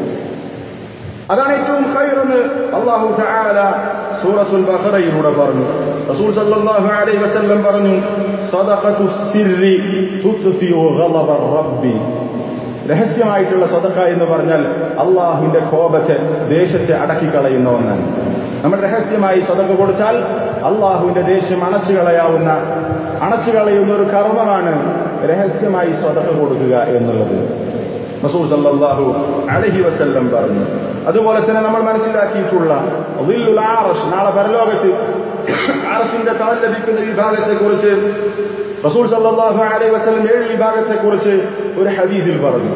അതാണ് ഏറ്റവും ഖൈറെന്ന് അല്ലാഹു തആല സൂറത്തുൽ ബഖറയിലൂടെ പറഞ്ഞു. റസൂൽ സല്ലല്ലാഹു അലൈഹി വസല്ലം പറഞ്ഞു, സദഖത്തുസ് സിർരി തുത്ഫിഉ ഗളബ റബ്ബി, രഹസ്യമായിട്ടുള്ള സദഖ എന്ന് പറഞ്ഞാൽ അള്ളാഹുവിന്റെ കോപത്തെ, ദേഷ്യത്തെ അടക്കിക്കളയുന്ന ഒന്നാണ്. നമ്മൾ രഹസ്യമായി സദഖ കൊടുത്താൽ അള്ളാഹുവിന്റെ ദേഷ്യം അണച്ചു കളയാവുന്ന അണച്ചു കളയുന്ന ഒരു കർമ്മമാണ് രഹസ്യമായി സദഖ കൊടുക്കുക എന്നുള്ളത് റസൂൽ സല്ലല്ലാഹു അലൈഹി വസല്ലം പറഞ്ഞു. അതുപോലെ തന്നെ നമ്മൾ മനസ്സിലാക്കിയിട്ടുള്ള ദില്ലുൽ അർശ്, നാളെ പരലോകത്ത് അർശിന്റെ തണൽ ലഭിക്കുന്ന വിഭാഗത്തെക്കുറിച്ച് റസൂൽ സല്ലല്ലാഹു അലൈഹി വസല്ലം ഏഴ് വിഭാഗത്തെക്കുറിച്ച് ഒരു ഹദീസിൽ പറഞ്ഞു.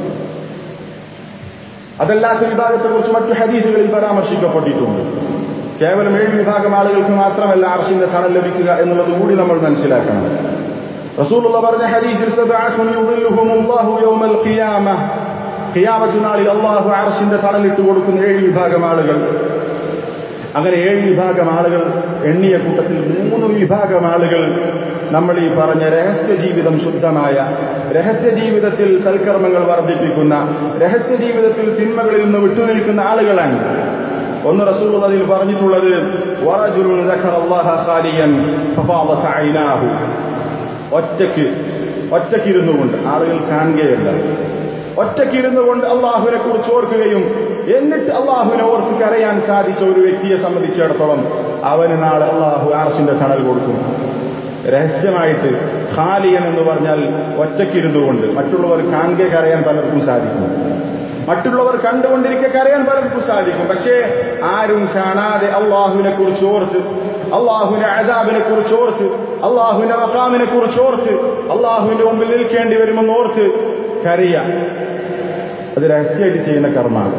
അതല്ലാത്ത വിഭാഗത്തെക്കുറിച്ച് മറ്റു ഹദീസുകളിൽ പരാമർശിക്കപ്പെട്ടിട്ടുണ്ട്. കേവലം ഏഴ് വിഭാഗം ആളുകൾക്ക് മാത്രമല്ല അർശിന്റെ തണൽ ലഭിക്കുക എന്നുള്ളത് കൂടി നമ്മൾ മനസ്സിലാക്കണം. റസൂലുള്ളാഹി പറഞ്ഞ ഹദീസിൽ സബഅത്തുൻ യുദില്ലുഹുമുല്ലാഹു യൗമൽ ഖിയാമah, ഖിയാമത്ത് നാളിൽ അല്ലാഹു അർശിന്റെ തണലിട്ട് കൊടുക്കുന്ന ഏഴ് വിഭാഗം ആളുകൾ. അങ്ങനെ ഏഴ് വിഭാഗം ആളുകൾ എണ്ണിയ കൂട്ടത്തിൽ മൂന്ന് വിഭാഗം ആളുകൾ നമ്മൾ ഈ പറഞ്ഞ രഹസ്യ ജീവിതം ശുദ്ധമായ, രഹസ്യ ജീവിതത്തിൽ സൽക്കർമ്മങ്ങൾ വർദ്ധിപ്പിക്കുന്ന, രഹസ്യ ജീവിതത്തിൽ തിന്മകളിൽ നിന്ന് വിട്ടുനിൽക്കുന്ന ആളുകളാണ്. ഒന്ന് റസൂലുള്ളാഹി അതിൽ പറഞ്ഞിട്ടുള്ളത്, വറജുലുൻ ദഖറല്ലാഹ ഖാലിയൻ ഫഫാദത ഐനാഹു, ഒറ്റയ്ക്ക് ഒറ്റയ്ക്കിരുന്നു കൊണ്ട്, ആളുകൾ കാണുകയല്ല, ഒറ്റയ്ക്കിരുന്നു കൊണ്ട് അള്ളാഹുവിനെ കുറിച്ച് ഓർക്കുകയും എന്നിട്ട് അള്ളാഹുവിനെ ഓർത്ത് കരയാൻ സാധിച്ച ഒരു വ്യക്തിയെ സംബന്ധിച്ചിടത്തോളം അവന് നാളെ അള്ളാഹു അർശിന്റെ തണൽ കൊടുക്കും. രഹസ്യമായിട്ട് ഖാലിയൻ എന്ന് പറഞ്ഞാൽ ഒറ്റയ്ക്കിരുന്നു കൊണ്ട്, മറ്റുള്ളവർ കാണുക കരയാൻ പലർക്കും സാധിക്കും, മറ്റുള്ളവർ കണ്ടുകൊണ്ടിരിക്കെ കരയാൻ പലർക്കും സാധിക്കും. പക്ഷേ ആരും കാണാതെ അള്ളാഹുവിനെ കുറിച്ച് ഓർത്ത്, അള്ളാഹുവിന്റെ അദാബിനെ കുറിച്ച് ഓർത്ത്, അള്ളാഹുവിന്റെ മഖാമിനെ കുറിച്ച് ഓർത്ത്, അള്ളാഹുവിന്റെ മുമ്പിൽ നിൽക്കേണ്ടി വരുമെന്ന് ഓർത്ത് കരയ, അത് രഹസ്യമായിട്ട് ചെയ്യുന്ന കർമ്മമാണ്.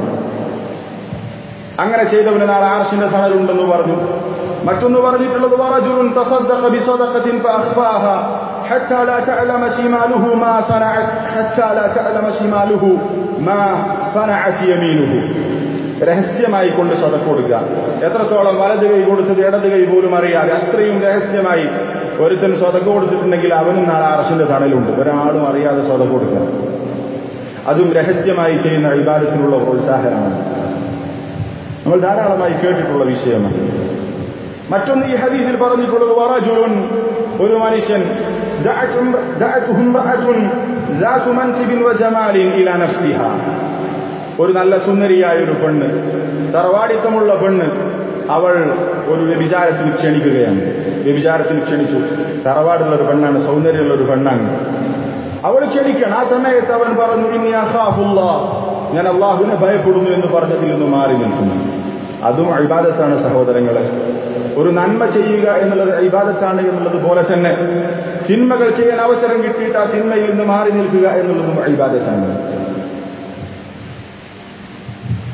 അങ്ങനെ ചെയ്തവന് നാളെ അർശിന്റെ തണലുണ്ടെന്ന് പറഞ്ഞു. മറ്റൊന്ന് പറഞ്ഞിട്ടുള്ളത്, വറജുലുൻ തസദ്ദഖ ബിസദഖത്തിൻ ഫഅഖ്ഫാഹ ഹത്താ ലാ തഅലമ ശിമാലുഹു മാ സനഅത് ഹത്താ ലാ തഅലമ ശിമാലുഹു മാ സനഅത് യമീനുഹു, രഹസ്യമായി കൊണ്ട് സദഖ കൊടുക്കുക. എത്രത്തോളം വലത് കൈ കൊടുത്തത് ഇടത് കൈ പോലും അറിയാതെ അത്രയും രഹസ്യമായി ഒരുത്തൻ സദഖ കൊടുത്തിട്ടുണ്ടെങ്കിൽ അവനും നാളെ അർശിന്റെ തണലുണ്ട്. ഒരാളും അറിയാതെ സദഖ കൊടുക്കുക, അതും രഹസ്യമായി ചെയ്യുന്ന ഇബാദത്തിനുള്ള പ്രോത്സാഹനമാണ്. നമ്മൾ ധാരാളമായി കേട്ടിട്ടുള്ള വിഷയമാണ്. മറ്റൊന്ന് ഈ ഹദീസിൽ പറഞ്ഞിട്ടുള്ളത്, വറജുലുൻ, ഒരു മനുഷ്യൻ, ദഅതുഹു ഇംറഅത്തുൻ ذات منصب وجمال الى نفسها, ഒരു നല്ല സുന്ദരിയായ ഒരു പെണ്ണ്, തറവാടിത്തമുള്ള പെണ്ണ്, അവൾ ഒരു വ്യഭിചാരത്തിൽ ക്ഷണിക്കുകയാണ്. വ്യഭിചാരത്തിൽ ക്ഷണിച്ചു. തറവാടുള്ള ഒരു പെണ്ണാണ്, സൗന്ദര്യമുള്ള ഒരു പെണ്ണാണ്, അവൾ ക്ഷണിക്കണം. ആ സമയത്ത് അവൻ പറഞ്ഞു, ഇന്നി അഖാഫുല്ലാഹ്, ഞാൻ അള്ളാഹുവിനെ ഭയപ്പെടുന്നു എന്ന് പറഞ്ഞതിൽ നിന്ന് മാറി നിൽക്കുന്നു. അതും ഇബാദത്താണ് സഹോദരങ്ങളെ. ഒരു നന്മ ചെയ്യുക എന്നുള്ളത് ഇബാദത്താണ് എന്നുള്ളത് പോലെ തന്നെ തിന്മകൾ ചെയ്യാൻ അവസരം കിട്ടിയിട്ട് ആ തിന്മയിൽ നിന്ന് മാറി നിൽക്കുക എന്നുള്ളതും ഇബാദത്താണ്.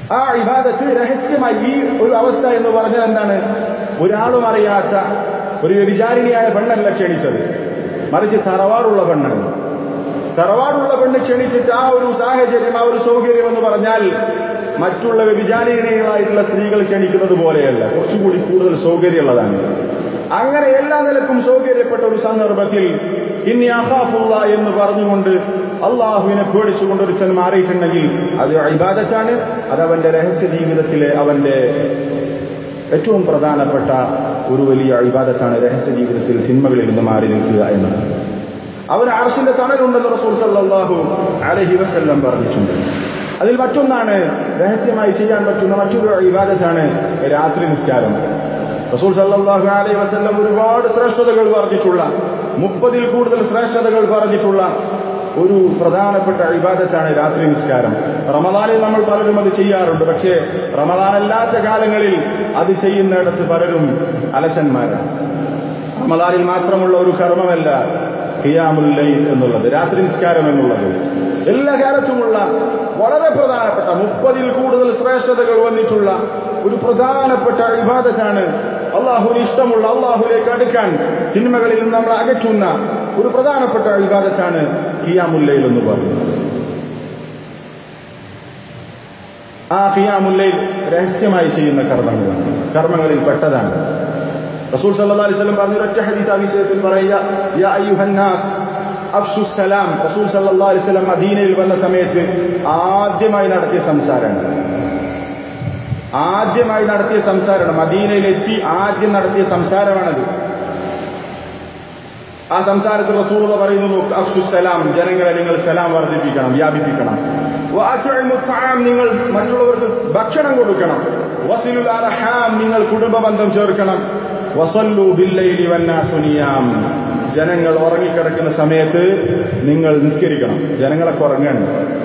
ആ ഇബാദത്ത് രഹസ്യമായി. ഈ ഒരു അവസ്ഥ എന്ന് പറഞ്ഞാൽ എന്താണ്? ഒരാളും അറിയാത്ത ഒരു വ്യഭിചാരിണിയായ പെണ്ണല്ല ക്ഷണിച്ചത്, മറിച്ച് തറവാടുള്ള പെണ്ണാണ്. തറവാടുള്ള പെണ്ണ് ക്ഷണിച്ചിട്ട് ആ ഒരു സാഹചര്യം, ആ ഒരു സൗകര്യം എന്ന് പറഞ്ഞാൽ മറ്റുള്ള വ്യഭിചാരിണികളായിട്ടുള്ള സ്ത്രീകൾ ക്ഷണിക്കുന്നത് പോലെയല്ല, കുറച്ചുകൂടി കൂടുതൽ സൗകര്യമുള്ളതാണ്. അങ്ങനെ എല്ലാ നിലക്കും സൗകര്യപ്പെട്ട ഒരു സന്ദർഭത്തിൽ ഇന്നി അഖാഫുള്ള എന്ന് പറഞ്ഞുകൊണ്ട് അള്ളാഹുവിനെ പേടിച്ചുകൊണ്ട് ഒരുത്തൻ മാറിയിട്ടുണ്ടെങ്കിൽ അത് ഇബാദത്താണ്. അത് അവന്റെ രഹസ്യ ജീവിതത്തിലെ അവന്റെ ഏറ്റവും പ്രധാനപ്പെട്ട ഒരു വലിയ ഇബാദത്താണ്. രഹസ്യ ജീവിതത്തിൽ തിന്മകളിൽ നിന്ന് മാറി നിൽക്കുക എന്നത്. അവന് അർശിന്റെ തണലുണ്ടെന്ന് റസൂൽ സല്ലല്ലാഹു അലൈഹി വസല്ലം പറഞ്ഞിട്ടുണ്ട്. അതിൽ മറ്റൊന്നാണ് രഹസ്യമായി ചെയ്യാൻ പറ്റുന്ന മറ്റൊരു ഇബാദത്താണ് രാത്രി നിസ്കാരം. റസൂൽ സല്ലല്ലാഹു അലൈഹി വസല്ലം ഒരുപാട് ശ്രേഷ്ഠതകൾ പറഞ്ഞിട്ടുള്ള, മുപ്പതിൽ കൂടുതൽ ശ്രേഷ്ഠതകൾ പറഞ്ഞിട്ടുള്ള ഒരു പ്രധാനപ്പെട്ട ഇബാദത്താണ് രാത്രി നിസ്കാരം. റമദാനിൽ നമ്മൾ പലരും അത് ചെയ്യാറുണ്ട്. പക്ഷേ റമദാനല്ലാത്ത കാലങ്ങളിൽ അത് ചെയ്യുന്നിടത്ത് പലരും അലസന്മാരാണ്. റമദാനിൽ മാത്രമുള്ള ഒരു കർമ്മമല്ല ഖിയാമുൽ ലൈൽ എന്നുള്ളത്, രാത്രി നിസ്കാരം എന്നുള്ളത്. എല്ലാ കാലത്തുമുള്ള വളരെ പ്രധാനപ്പെട്ട, മുപ്പതിൽ കൂടുതൽ ശ്രേഷ്ഠതകൾ വന്നിട്ടുള്ള ഒരു പ്രധാനപ്പെട്ട ഇബാദത്താണ്. അള്ളാഹുവിന് ഇഷ്ടമുള്ള, അള്ളാഹുലേക്ക് അടുക്കാൻ, സിനിമകളിൽ നിന്ന് നമ്മൾ അകറ്റുന്ന ഒരു പ്രധാനപ്പെട്ട ഇബാദത്താണ് ഖിയാമുൽ ലൈൽ എന്ന് പറയുന്നത്. ആ ഖിയാമുൽ ലൈൽ രഹസ്യമായി ചെയ്യുന്ന കർമ്മങ്ങളാണ്, കർമ്മങ്ങളിൽ പെട്ടതാണ്. റസൂൽ സല്ലല്ലാഹു അലൈഹി വസല്ലം പറഞ്ഞ ഒറ്റ ഹദീസ് ആ വിഷയത്തിൽ പറയുക, യാ അയ്യുഹന്നാസ് അഫ്ശു സലാം. റസൂൽ സല്ലല്ലാഹു അലൈഹി വസല്ലം മദീനയിൽ വന്ന സമയത്ത് ആദ്യമായി നടത്തിയ സംസാരമാണ് ആദ്യമായി നടത്തിയ സംസാരമാണ് മദീനയിലെത്തി ആദ്യം നടത്തിയ സംസാരമാണത്. ആ സംസാരത്തിൽ റസൂൽ പറയുന്നു, അഫ്ശു സലാം, ജനങ്ങളെ നിങ്ങൾ സലാം വർദ്ധിപ്പിക്കണം, വ്യാപിപ്പിക്കണം. വഅത്ഇമു തആം, നിങ്ങൾ മറ്റുള്ളവർക്ക് ഭക്ഷണം കൊടുക്കണം. വസിലുൽ അർഹാം, നിങ്ങൾ കുടുംബ ബന്ധം ചേർക്കണം. വസല്ലു ബില്ലൈലി വന്നാസു നിയാം, ജനങ്ങൾ ഉറങ്ങിക്കിടക്കുന്ന സമയത്ത് നിങ്ങൾ നിസ്കരിക്കണം. ജനങ്ങളൊക്കെ ഉറങ്ങാണ്,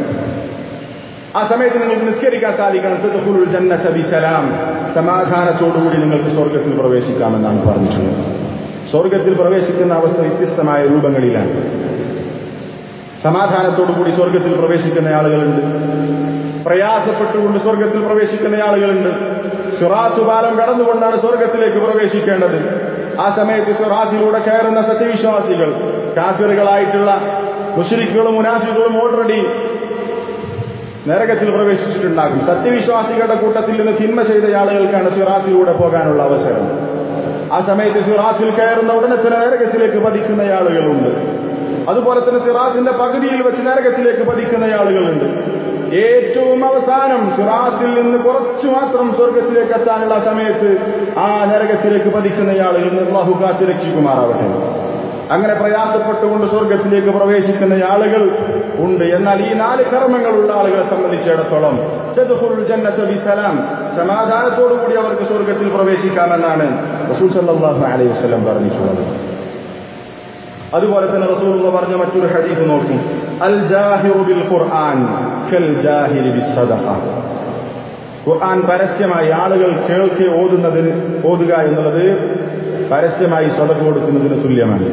ആ സമയത്ത് നിങ്ങൾക്ക് നിസ്കരിക്കാൻ സാധിക്കണം. തദ്ഖുലുൽ ജന്നത ബിസലാം, സമാധാനത്തോടുകൂടി നിങ്ങൾക്ക് സ്വർഗത്തിൽ പ്രവേശിക്കാമെന്നാണ് പറഞ്ഞിട്ടുള്ളത്. സ്വർഗത്തിൽ പ്രവേശിക്കുന്ന അവസ്ഥ വ്യത്യസ്തമായ രൂപങ്ങളിലാണ്. സമാധാനത്തോടുകൂടി സ്വർഗത്തിൽ പ്രവേശിക്കുന്ന ആളുകളുണ്ട്, പ്രയാസപ്പെട്ടുകൊണ്ട് സ്വർഗത്തിൽ പ്രവേശിക്കുന്ന ആളുകളുണ്ട്. സിറാത്ത് പാലം കടന്നുകൊണ്ടാണ് സ്വർഗത്തിലേക്ക് പ്രവേശിക്കേണ്ടത്. ആ സമയത്ത് സിറാത്തിലൂടെ കയറുന്ന സത്യവിശ്വാസികൾ, കാഫിറുകളായിട്ടുള്ള മുശ്രിക്കുകളും മുനാഫിക്കുകളും ഓൾറെഡി നരകത്തിൽ പ്രവേശിച്ചിട്ടുണ്ടാകും. സത്യവിശ്വാസികളുടെ കൂട്ടത്തിൽ നിന്ന് തിന്മ ചെയ്ത ആളുകൾക്കാണ് സിറാത്തിലൂടെ പോകാനുള്ള അവസരം. ആ സമയത്ത് സിറാത്തിൽ കയറുന്ന ഉടനെ തന്നെ നരകത്തിലേക്ക് പതിക്കുന്ന ആളുകളുണ്ട്. അതുപോലെ തന്നെ സിറാത്തിന്റെ പകുതിയിൽ വെച്ച് നരകത്തിലേക്ക് പതിക്കുന്ന ആളുകളുണ്ട്. ഏറ്റവും അവസാനം സിറാത്തിൽ നിന്ന് കുറച്ചു മാത്രം സ്വർഗത്തിലേക്ക് എത്താനുള്ള സമയത്ത് ആ നരകത്തിലേക്ക് പതിക്കുന്ന ആളുകൾ അല്ലാഹു കാത്തുരക്ഷിക്കുമാറാവട്ടെ. അങ്ങനെ പ്രയാസപ്പെട്ടുകൊണ്ട് സ്വർഗത്തിലേക്ക് പ്രവേശിക്കുന്ന ആളുകൾ ഉണ്ട്. എന്നാൽ ഈ നാല് കർമ്മങ്ങളുള്ള ആളുകളെ സംബന്ധിച്ചിടത്തോളം തദ്ഖുലുൽ ജന്നത ബിസലാം, സമാധാനത്തോടുകൂടി അവർക്ക് സ്വർഗത്തിൽ പ്രവേശിക്കാമെന്നാണ് റസൂൽ സല്ലല്ലാഹു അലൈഹി വസല്ലം പറഞ്ഞിട്ടുള്ളത്. അതുപോലെ തന്നെ റസൂലുള്ളാഹി പറഞ്ഞ മറ്റൊരു ഹദീസ് നോക്കും, അൽ ജാഹിറു ബിൽ ഖുർആൻ കൽ ജാഹിരി ബിസ്സദഖ. ഖുർആൻ പരസ്യമായി ആളുകൾ കേൾക്കെ ഓതുന്നതിന് ഓതുക എന്നുള്ളത് പരസ്യമായി സദഖ കൊടുക്കുന്നതിന് തുല്യമാണ്.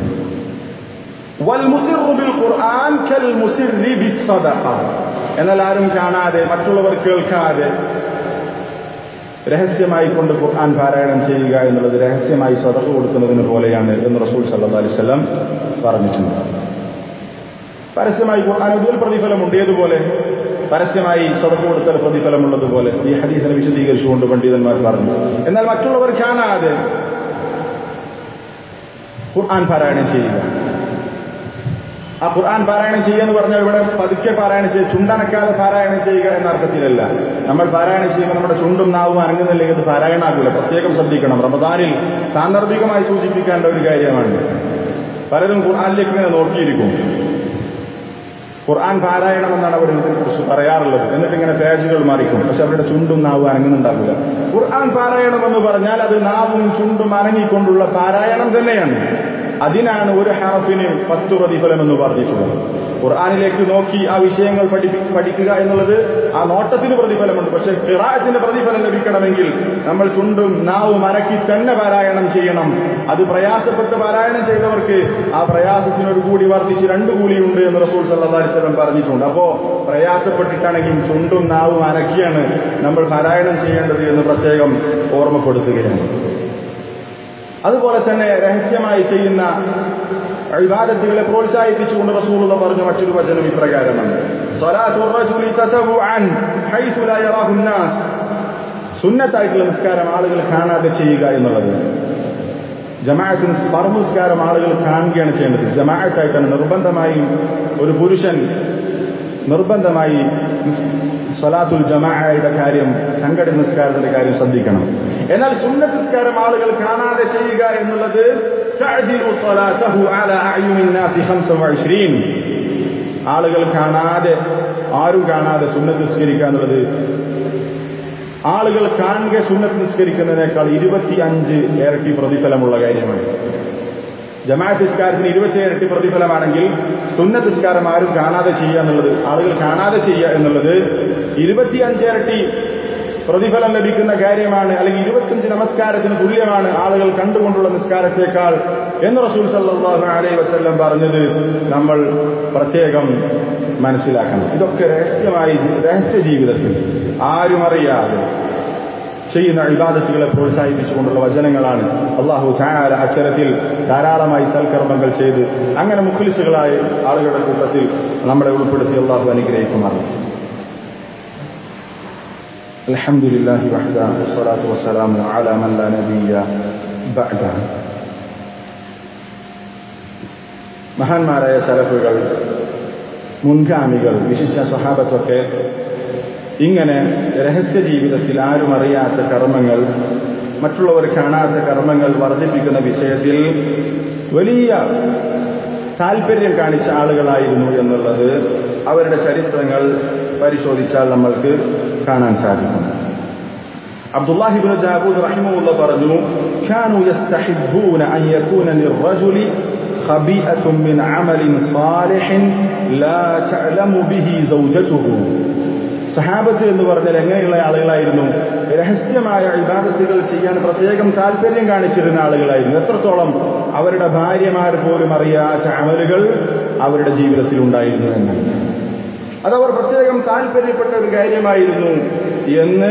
വൽ മുസിറു ബിൽ ഖുർആൻ കൽ മുസിറി ബിസ്സദഖ. എന്നാൽ ആരും കാണാതെ, മറ്റുള്ളവർ കേൾക്കാതെ രഹസ്യമായി കൊണ്ട് ഖുർആൻ പാരായണം ചെയ്യുക എന്നുള്ളത് രഹസ്യമായി സദഖ കൊടുക്കുന്നതിന് പോലെയാണ് എന്ന് റസൂൽ സല്ലല്ലാഹു അലൈഹി വസല്ലം പറഞ്ഞിട്ടുണ്ട്. പരസ്യമായി ഖുർആൻ ഇതിൽ പ്രതിഫലമുണ്ട്. ഏതുപോലെ പരസ്യമായി സദഖ കൊടുത്താൽ പ്രതിഫലമുള്ളതുപോലെ ഈ ഹദീസിനെ വിശദീകരിച്ചുകൊണ്ട് പണ്ഡിതന്മാർ പറഞ്ഞു. എന്നാൽ മറ്റുള്ളവർ കാണാതെ ഖുർആൻ പാരായണം ചെയ്യുക. ആ ഖുർആൻ പാരായണം ചെയ്യുക എന്ന് പറഞ്ഞാൽ ഇവിടെ പതുക്കെ പാരായണം ചെയ്യുക, ചുണ്ടനക്കാതെ പാരായണം ചെയ്യുക എന്ന അർത്ഥത്തിലല്ല. നമ്മൾ പാരായണം ചെയ്യുമ്പോൾ നമ്മുടെ ചുണ്ടും നാവും അനങ്ങുന്നില്ലെങ്കിൽ അത് പാരായണമാകില്ല. പ്രത്യേകം ശ്രദ്ധിക്കണം. റമദാനിൽ സാന്ദർഭികമായി സൂചിപ്പിക്കേണ്ട ഒരു കാര്യമാണ്. പലരും ഖുർആനിലേക്ക് ഇങ്ങനെ നോക്കിയിരിക്കും. ഖുർആൻ പാരായണം എന്നാണ് അവർ ഇതിനെക്കുറിച്ച് പറയാറുള്ളത്. എന്നിട്ട് ഇങ്ങനെ പേജുകൾ മാറിക്കും, പക്ഷെ അവരുടെ ചുണ്ടും നാവും അനങ്ങുന്നുണ്ടാകില്ല. ഖുർആൻ പാരായണം എന്ന് പറഞ്ഞാൽ അത് നാവും ചുണ്ടും അനങ്ങിക്കൊണ്ടുള്ള പാരായണം തന്നെയാണ്. അതിനാണ് ഒരു ഹറഫിന് പത്ത് പ്രതിഫലം എന്ന് പറഞ്ഞിട്ടുള്ളത്. ഖുർആനിലേക്ക് നോക്കി ആ വിഷയങ്ങൾ പഠിക്കുക എന്നുള്ളത് ആ നോട്ടത്തിന് പ്രതിഫലമുണ്ട്. പക്ഷെ ഖിറാഅത്തിന്റെ പ്രതിഫലം ലഭിക്കണമെങ്കിൽ നമ്മൾ ചുണ്ടും നാവും അനക്കി തന്നെ പാരായണം ചെയ്യണം. അത് പ്രയാസപ്പെട്ട് പാരായണം ചെയ്തവർക്ക് ആ പ്രയാസത്തിനൊരു കൂടി വർദ്ധിച്ച് രണ്ടു കൂലിയുണ്ട് എന്ന് റസൂൽ സല്ലല്ലാഹു അലൈഹി വസല്ലം പറഞ്ഞിട്ടുണ്ട്. അപ്പോ പ്രയാസപ്പെട്ടിട്ടാണെങ്കിലും ചുണ്ടും നാവും അനക്കിയാണ് നമ്മൾ പാരായണം ചെയ്യേണ്ടത് എന്ന് പ്രത്യേകം ഓർമ്മപ്പെടുത്തുകയാണ്. അതുപോലെ തന്നെ രഹസ്യമായി ചെയ്യുന്ന ഇബാദത്തുകളെ പ്രോത്സാഹിപ്പിച്ചുകൊണ്ട് റസൂലുള്ളാഹി പറഞ്ഞ മറ്റൊരു വചനം ഇപ്രകാരമാണ്: സ്വലാത്തുർ റജുലി തതബുഅൻ ഹൈതു ലാ യറാഹു നാസ്. സുന്നത്തായിട്ടുള്ള നിസ്കാരം ആളുകൾ കാണാതെ ചെയ്യുക എന്നുള്ളത്. ജമാഅത്ത് ഫർദ് നിസ്കാരം ആളുകൾ കാണുകയാണ് ചെയ്യേണ്ടത്. ജമാഅത്തായിട്ടാണ് നിർബന്ധമായും ഒരു പുരുഷൻ നിർബന്ധമായി സ്വലാത്തുൽ ജമാഅയുടെ കാര്യം, സംഘടിത നിസ്കാരത്തിന്റെ കാര്യം ശ്രദ്ധിക്കണം. എന്നാൽ സുന്നത്ത് നിസ്കാരം ആളുകൾ കാണാതെ ചെയ്യുക എന്നുള്ളത് തഅദിലു സ്വലാതഹു അലാ അഅ്യുനിൻ നാസി ഖംസ വഇശ്രീൻ. ആളുകൾ കാണാതെ, ആരും കാണാതെ സുന്നത്ത് നിസ്കരിക്കുക എന്നുള്ളത് ആളുകൾ കാണുക സുന്നത്ത് നിസ്കരിക്കുന്നതിനേക്കാൾ ഇരുപത്തിയഞ്ച് ഇരട്ടി പ്രതിഫലമുള്ള കാര്യമാണ്. ജമാഅത്ത് നിസ്കാരത്തിന് ഇരുപത്തി ഇരട്ടി പ്രതിഫലമാണെങ്കിൽ സുന്നത്ത് നിസ്കാരം ആരും കാണാതെ ചെയ്യുക എന്നുള്ളത്, ആളുകൾ കാണാതെ ചെയ്യുക എന്നുള്ളത് ഇരുപത്തിയഞ്ച് ഇരട്ടി പ്രതിഫലം ലഭിക്കുന്ന കാര്യമാണ്. അല്ലെങ്കിൽ ഇരുപത്തിയഞ്ച് നമസ്കാരത്തിന് തുല്യമാണ് ആളുകൾ കണ്ടുകൊണ്ടുള്ള നിസ്കാരത്തേക്കാൾ എന്ന് റസൂൽ സല്ലല്ലാഹു അലൈഹി വസല്ലം പറഞ്ഞത് നമ്മൾ പ്രത്യേകം മനസ്സിലാക്കണം. ഇതൊക്കെ രഹസ്യമായി രഹസ്യ ജീവിതത്തിൽ ആരും അറിയാതെ ചെയ്യുന്ന ഇബാദത്തുകളെ പ്രോത്സാഹിപ്പിച്ചുകൊണ്ടുള്ള വചനങ്ങളാണ്. അല്ലാഹു തആല അക്ഷരത്തിൽ ധാരാളമായി സൽക്കർമ്മങ്ങൾ ചെയ്ത് അങ്ങനെ മുഖ്ലിസുകളായ ആളുകളുടെ കൂട്ടത്തിൽ നമ്മളെ ഉൾപ്പെടുത്തി അല്ലാഹു അനുഗ്രഹിക്കുമാറാകട്ടെ. അൽഹംദുലില്ലാഹി വഹ്ദ വസ്സലാത്തു വസ്സലാമു അലാ മൻ ലാ നബിയ്യ ബഅദ. മഹാന്മാരായ സലഫുകൾ, മുൻഗാമികൾ, വിശിഷ്ട സ്വഹാബത്തൊക്കെ ഇങ്ങനെ രഹസ്യ ജീവിതത്തിൽ ആരും അറിയാത്ത കർമ്മങ്ങൾ, മറ്റുള്ളവർ കാണാത്ത കർമ്മങ്ങൾ വർദ്ധിപ്പിക്കുന്ന വിഷയത്തിൽ വലിയ താല്പര്യം കാണിച്ച ആളുകളായിരുന്നു എന്നുള്ളത് അവരുടെ ചരിത്രങ്ങൾ പരിശോധിച്ചാൽ നമ്മൾക്ക് കാണാൻ സാധിക്കും. അബ്ദുല്ലാഹി ഇബ്നു ദാവൂദ് റഹിമഹുല്ലാഹ് പറഞ്ഞു: കാനൂ യസ്തഹിബ്ബൂന അൻ യകൂന ലിർറജുലി ഖബീഅത്തുൻ മിൻ അമലിൻ സാലിഹിൻ ലാ തഅലമു ബിഹി സൗജതുഹു. സഹാബത്ത് എന്ന് പറഞ്ഞാൽ എങ്ങനെയുള്ള ആളുകളായിരുന്നു? രഹസ്യമായ ഇബാദത്തുകൾ ചെയ്യാൻ പ്രത്യേകം താല്പര്യം കാണിച്ചിരുന്ന ആളുകളായിരുന്നു. എത്രത്തോളം അവരുടെ ഭാര്യമാർ പോലും അറിയാത്ത അമലുകൾ അവരുടെ ജീവിതത്തിൽ ഉണ്ടായിരുന്നു എന്ന്, അതവർ പ്രത്യേകം താല്പര്യപ്പെട്ട ഒരു കാര്യമായിരുന്നു എന്ന്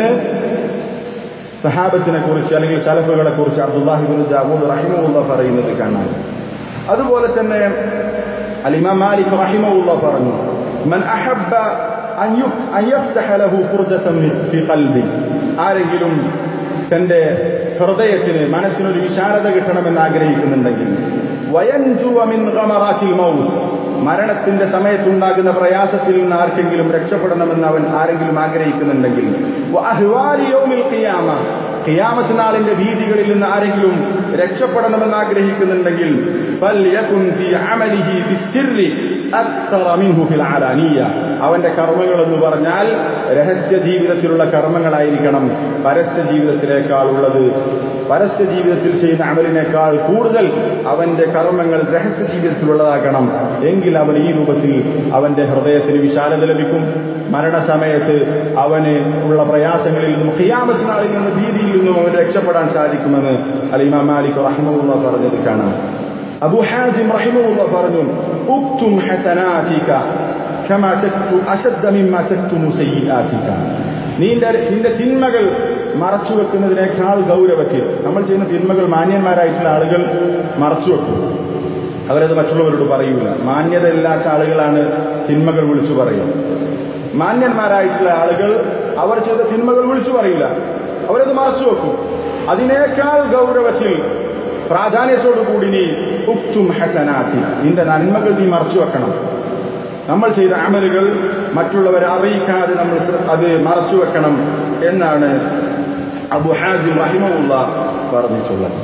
സഹാബത്തിനെ കുറിച്ച് അല്ലെങ്കിൽ സലഫുകളെ കുറിച്ച് അബ്ദുല്ലാഹി ഇബ്നു ദാവൂദ് റഹിമഹുല്ലാഹ് പറയുന്നത് കാണാൻ. അതുപോലെ തന്നെ അൽ ഇമാം മാലിക് റഹിമഹുല്ലാഹ് പറഞ്ഞു: മൻ അഹബ്ബ അൻ യഫ്തഹ ലഹു ഫുർജതൻ ഫീ ഖൽബി. ആരെങ്കിലും തന്റെ ഹൃദയത്തിന്, മനസ്സിനൊരു വിശാലത കിട്ടണമെന്ന് ആഗ്രഹിക്കുന്നുണ്ടെങ്കിൽ, വയൻജുവ മിൻ ഗമറാത്തിൽ മൗത്ത്, മരണത്തിന്റെ സമയത്തുണ്ടാകുന്ന പ്രയാസത്തിൽ നിന്ന് ആർക്കെങ്കിലും രക്ഷപ്പെടണമെന്ന് അവൻ ആരെങ്കിലും ആഗ്രഹിക്കുന്നുണ്ടെങ്കിൽ, വഅഹ്വാലി യൗമിൽ ഖിയാമ, ഖിയാമത്ത് നാളിന്റെ ഭീതികളിൽ നിന്ന് ആരെങ്കിലും രക്ഷപ്പെടണമെന്ന് ആഗ്രഹിക്കുന്നുണ്ടെങ്കിൽ, ഫൽയകുൻ ഫീ അമലിഹി ബിസ്സിർരി അക്തറ മിൻഹു ഫിൽ അലാനിയ. അവന്റെ കർമ്മങ്ങൾ എന്ന് പറഞ്ഞാൽ രഹസ്യ ജീവിതത്തിലുള്ള കർമ്മങ്ങളായിരിക്കണം പരസ്യ ജീവിതത്തിലേക്കാൾ ഉള്ളത്. പരസ്യ ജീവിതത്തിൽ ചെയ്യുന്ന അമലിനേക്കാൾ കൂടുതൽ അവന്റെ കർമ്മങ്ങൾ രഹസ്യ ജീവിതത്തിലുള്ളതാക്കണം. എങ്കിൽ അവൻ ഈ രൂപത്തിൽ അവന്റെ ഹൃദയത്തിന് വിശാലത ലഭിക്കും. മരണസമയത്ത് അവന് ഉള്ള പ്രയാസങ്ങളിൽ നിന്നും ഖിയാമത്ത് നാളിൽ നിന്ന് ഭീതിയിൽ നിന്നും അവൻ രക്ഷപ്പെടാൻ സാധിക്കുമെന്ന് അൽ ഇമാം മാലിക് റഹിമഹുല്ലാഹ് പറഞ്ഞത് കാണാം. അബൂ ഹാസിം റഹിമഹുല്ലാഹ് പറഞ്ഞു: ഉക്തും ഹസനാതിക കമാ തക്തു അശദ്ദ മിമ്മാ തക്തുമു സയ്യിആതിക. നിന്റെ നിന്റെ തിന്മകൾ മറച്ചുവെക്കുന്നതിനേക്കാൾ ഗൗരവത്തിൽ, നമ്മൾ ചെയ്യുന്ന തിന്മകൾ മാന്യന്മാരായിട്ടുള്ള ആളുകൾ മറച്ചുവെക്കും, അവരത് മറ്റുള്ളവരോട് പറയൂല. മാന്യതയില്ലാത്ത ആളുകളാണ് തിന്മകൾ വിളിച്ചു പറയും. മാന്യന്മാരായിട്ടുള്ള ആളുകൾ അവർ ചെയ്ത തിന്മകൾ വിളിച്ചു പറയില്ല, അവരത് മറച്ചുവെക്കും. അതിനേക്കാൾ ഗൗരവത്തിൽ പ്രാധാന്യത്തോടുകൂടി നീ ഉക്തും ഹസനാതി, നിന്റെ നന്മകൾ നീ മറച്ചു വെക്കണം. നമ്മൾ ചെയ്ത അമലുകൾ മറ്റുള്ളവരെ അറിയിക്കാതെ നമ്മൾ അത് മറച്ചു വെക്കണം എന്നാണ് അബൂ ഹാസിം റഹിമഹുല്ലാഹ് പറഞ്ഞിട്ടുള്ളത്.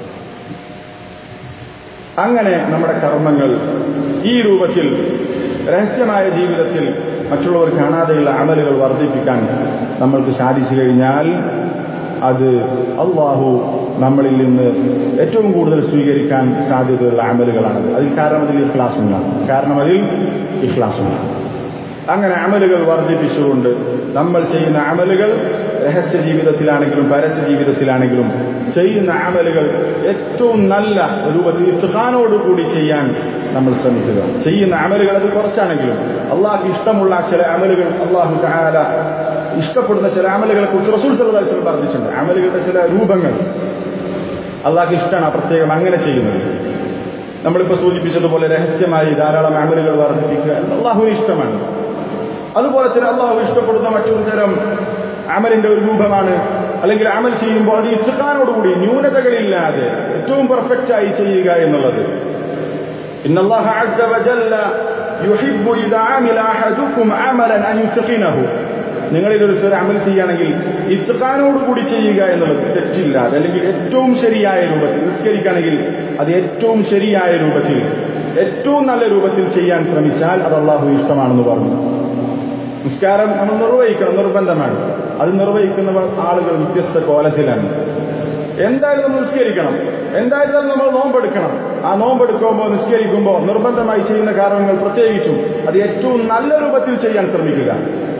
അങ്ങനെ നമ്മുടെ കർമ്മങ്ങൾ ഈ രൂപത്തിൽ രഹസ്യമായ ജീവിതത്തിൽ മറ്റുള്ളവർ കാണാതെയുള്ള അമലുകൾ വർദ്ധിപ്പിക്കാൻ നമ്മൾക്ക് സാധിച്ചു കഴിഞ്ഞാൽ അത് അല്ലാഹു നമ്മളിൽ നിന്ന് ഏറ്റവും കൂടുതൽ സ്വീകരിക്കാൻ സാധ്യതയുള്ള അമലുകളാണത്. അതിൽ കാരണം അതിൽ ഇഖ്ലാസ് ഉണ്ടാകും. കാരണം അതിൽ ഇഖ്ലാസുമാണ്. അങ്ങനെ അമലുകൾ വർദ്ധിപ്പിച്ചുകൊണ്ട് നമ്മൾ ചെയ്യുന്ന അമലുകൾ രഹസ്യ ജീവിതത്തിലാണെങ്കിലും പരസ്യ ജീവിതത്തിലാണെങ്കിലും ചെയ്യുന്ന അമലുകൾ ഏറ്റവും നല്ല രൂപത്തിൽ ഇത്ഖാനോടുകൂടി ചെയ്യാൻ നമ്മൾ ശ്രമിക്കുക. ചെയ്യുന്ന അമലുകൾ അത് കുറച്ചാണെങ്കിലും അള്ളാഹു ഇഷ്ടമുള്ള ചില അമലുകൾ, അള്ളാഹു തആല ഇഷ്ടപ്പെടുന്ന ചില അമലുകളെ കുറിച്ച് റസൂൽ സല്ലല്ലാഹു അലൈഹി വസല്ലം പറഞ്ഞിട്ടുണ്ട്. അമലുകളുടെ ചില രൂപങ്ങൾ അള്ളാഹു ഇഷ്ടമാണ് പ്രത്യേകം അങ്ങനെ ചെയ്യുന്നത്. നമ്മളിപ്പോൾ സൂചിപ്പിച്ചതുപോലെ രഹസ്യമായി ധാരാളം അമലുകൾ വർദ്ധിപ്പിക്കുക അള്ളാഹുവിന് ഇഷ്ടമാണ്. അതുപോലെ തന്നെ അള്ളാഹു ഇഷ്ടപ്പെടുന്ന മറ്റൊരു തരം അമലിന്റെ ഒരു രൂപമാണ്, അല്ലെങ്കിൽ അമൽ ചെയ്യുമ്പോൾ അത് ഇത്ഖാനോടുകൂടി ന്യൂനതകളില്ലാതെ ഏറ്റവും പെർഫെക്റ്റായി ചെയ്യുക എന്നുള്ളത്. ഇന്നല്ലാഹ അസ്സ വജല്ല യുഹിബ്ബു ഇദാ അമില അഹദുകും അമലൻ അൻ യുത്ഖിനഹു. നിങ്ങളിൽ ഒരു ചെറിയ അമൽ ചെയ്യുകയാണെങ്കിൽ ഇത്ഖാനോടുകൂടി ചെയ്യുക എന്നുള്ളത് തെറ്റില്ലാതെ, അല്ലെങ്കിൽ ഏറ്റവും ശരിയായ രൂപത്തിൽ. നിസ്കരിക്കുകയാണെങ്കിൽ അത് ഏറ്റവും ശരിയായ രൂപത്തിൽ, ഏറ്റവും നല്ല രൂപത്തിൽ ചെയ്യാൻ ശ്രമിച്ചാൽ അത് അള്ളാഹു ഇഷ്ടമാണെന്ന് പറഞ്ഞു. നിസ്കാരം നമ്മൾ നിർവഹിക്കണം, നിർബന്ധമാണ്. അത് നിർവഹിക്കുന്ന ആളുകൾ വ്യത്യസ്ത കോലത്തിലാണ്. എന്തായാലും നമ്മൾ നിസ്കരിക്കണം, എന്തായാലും നമ്മൾ നോമ്പെടുക്കണം. ആ നോമ്പെടുക്കുമ്പോൾ നിസ്കരിക്കുമ്പോൾ നിർബന്ധമായി ചെയ്യുന്ന കാര്യങ്ങൾ പ്രത്യേകിച്ചും അത് ഏറ്റവും നല്ല രൂപത്തിൽ ചെയ്യാൻ ശ്രമിക്കുക.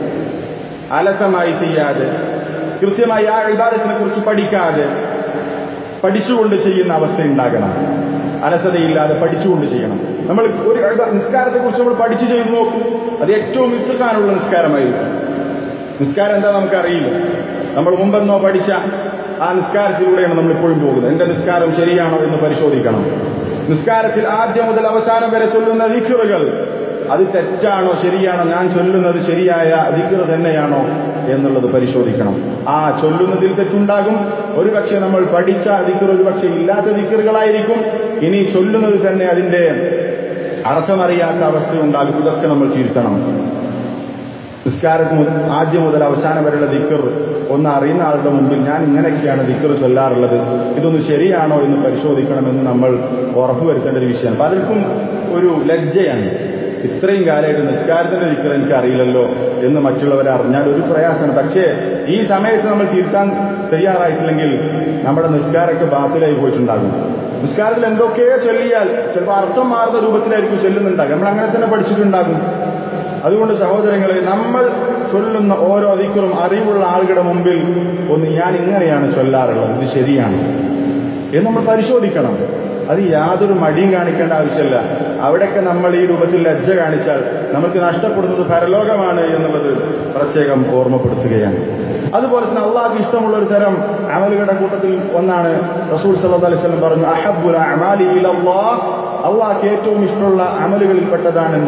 അലസമായി ചെയ്യാതെ, കൃത്യമായി ആ ഇബാദത്തിനെ കുറിച്ച് പഠിക്കാതെ പഠിച്ചുകൊണ്ട് ചെയ്യുന്ന അവസ്ഥ ഉണ്ടാകണം. അലസതയില്ലാതെ പഠിച്ചുകൊണ്ട് ചെയ്യണം. നമ്മൾ ഒരു നിസ്കാരത്തെ കുറിച്ച് നമ്മൾ പഠിച്ചു ചെയ്ത് നോക്കും, അത് ഏറ്റവും ഇത്ഖാനുള്ള നിസ്കാരമായിരിക്കും. നിസ്കാരം എന്താ നമുക്കറിയില്ല. നമ്മൾ മുമ്പെന്നോ പഠിച്ച ആ നിസ്കാരത്തിലൂടെയാണ് നമ്മൾ ഇപ്പോഴും പോകുന്നത്. എന്റെ നിസ്കാരം ശരിയാണോ എന്ന് പരിശോധിക്കണം. നിസ്കാരത്തിൽ ആദ്യം മുതൽ അവസാനം വരെ ചൊല്ലുന്ന ദിക്റുകൾ അത് തെറ്റാണോ ശരിയാണോ, ഞാൻ ചൊല്ലുന്നത് ശരിയായ ദിക്ർ തന്നെയാണോ എന്നുള്ളത് പരിശോധിക്കണം. ആ ചൊല്ലുന്നതിൽ തെറ്റുണ്ടാകും. ഒരു പക്ഷേ നമ്മൾ പഠിച്ച ദിക്ർ ഒരു പക്ഷേ ഇല്ലാത്ത ദിക്റുകളായിരിക്കും. ഇനി ചൊല്ലുന്നത് തന്നെ അതിന്റെ അർത്ഥമറിയാത്ത അവസ്ഥ ഉണ്ടാകും. ഇതൊക്കെ നമ്മൾ തിരുത്തണം. നിസ്കാരത്തിന് ആദ്യം മുതൽ അവസാനം വരെയുള്ള ദിക്ർ ഒന്ന് അറിയുന്ന ആളുടെ മുമ്പിൽ ഞാൻ ഇങ്ങനെയൊക്കെയാണ് ദിക്ർ ചൊല്ലാറുള്ളത്, ഇതൊന്ന് ശരിയാണോ എന്ന് പരിശോധിക്കണമെന്ന് നമ്മൾ ഉറപ്പുവരുത്തേണ്ട ഒരു വിഷയമാണ്. പലർക്കും ഒരു ലജ്ജയാണ്, ഇത്രയും കാലമായിട്ട് നിസ്കാരത്തിന്റെ ദിക്ർ എനിക്ക് അറിയില്ലല്ലോ എന്ന് മറ്റുള്ളവരെ അറിഞ്ഞാൽ ഒരു പ്രയാസമാണ്. പക്ഷേ ഈ സമയത്ത് നമ്മൾ തിരുത്താൻ തയ്യാറായിട്ടില്ലെങ്കിൽ നമ്മുടെ നിസ്കാരമൊക്കെ ബാത്തിലായി പോയിട്ടുണ്ടാകും. നിസ്കാരത്തിൽ എന്തൊക്കെയോ ചൊല്ലിയാൽ ചിലപ്പോൾ അർത്ഥം മാറുന്ന രൂപത്തിലായിരിക്കും ചൊല്ലുന്നുണ്ടാകും. നമ്മൾ അങ്ങനെ തന്നെ പഠിച്ചിട്ടുണ്ടാകും. അതുകൊണ്ട് സഹോദരങ്ങളെ, നമ്മൾ ചൊല്ലുന്ന ഓരോ ദിക്റും അറിവുള്ള ആളുകളുടെ മുമ്പിൽ ഒന്ന് ഞാൻ ഇങ്ങനെയാണ് ചൊല്ലാറുള്ളത്, ഇത് ശരിയാണ് എന്ന് നമ്മൾ പരിശോധിക്കണം. അത് യാതൊരു മടിയും കാണിക്കേണ്ട ആവശ്യമില്ല. അവിടെയൊക്കെ നമ്മൾ ഈ രൂപത്തിൽ ലജ്ജ കാണിച്ചാൽ നമുക്ക് നഷ്ടപ്പെടുന്നത് പരലോകമാണ് എന്നുള്ളത് പ്രത്യേകം ഓർമ്മപ്പെടുത്തുകയാണ്. അതുപോലെ തന്നെ അള്ളാഹു ഇഷ്ടമുള്ള ഒരു തരം അമലുകളുടെ കൂട്ടത്തിൽ ഒന്നാണ് റസൂൽ സല്ലല്ലാഹു അലൈഹി വസല്ലം പറഞ്ഞു, അഹബ്ബുൽ അഅമാലി ഇലല്ലാഹ്, അള്ളാഹ്ക്ക് ഏറ്റവും ഇഷ്ടമുള്ള അമലുകളിൽപ്പെട്ടതാണ്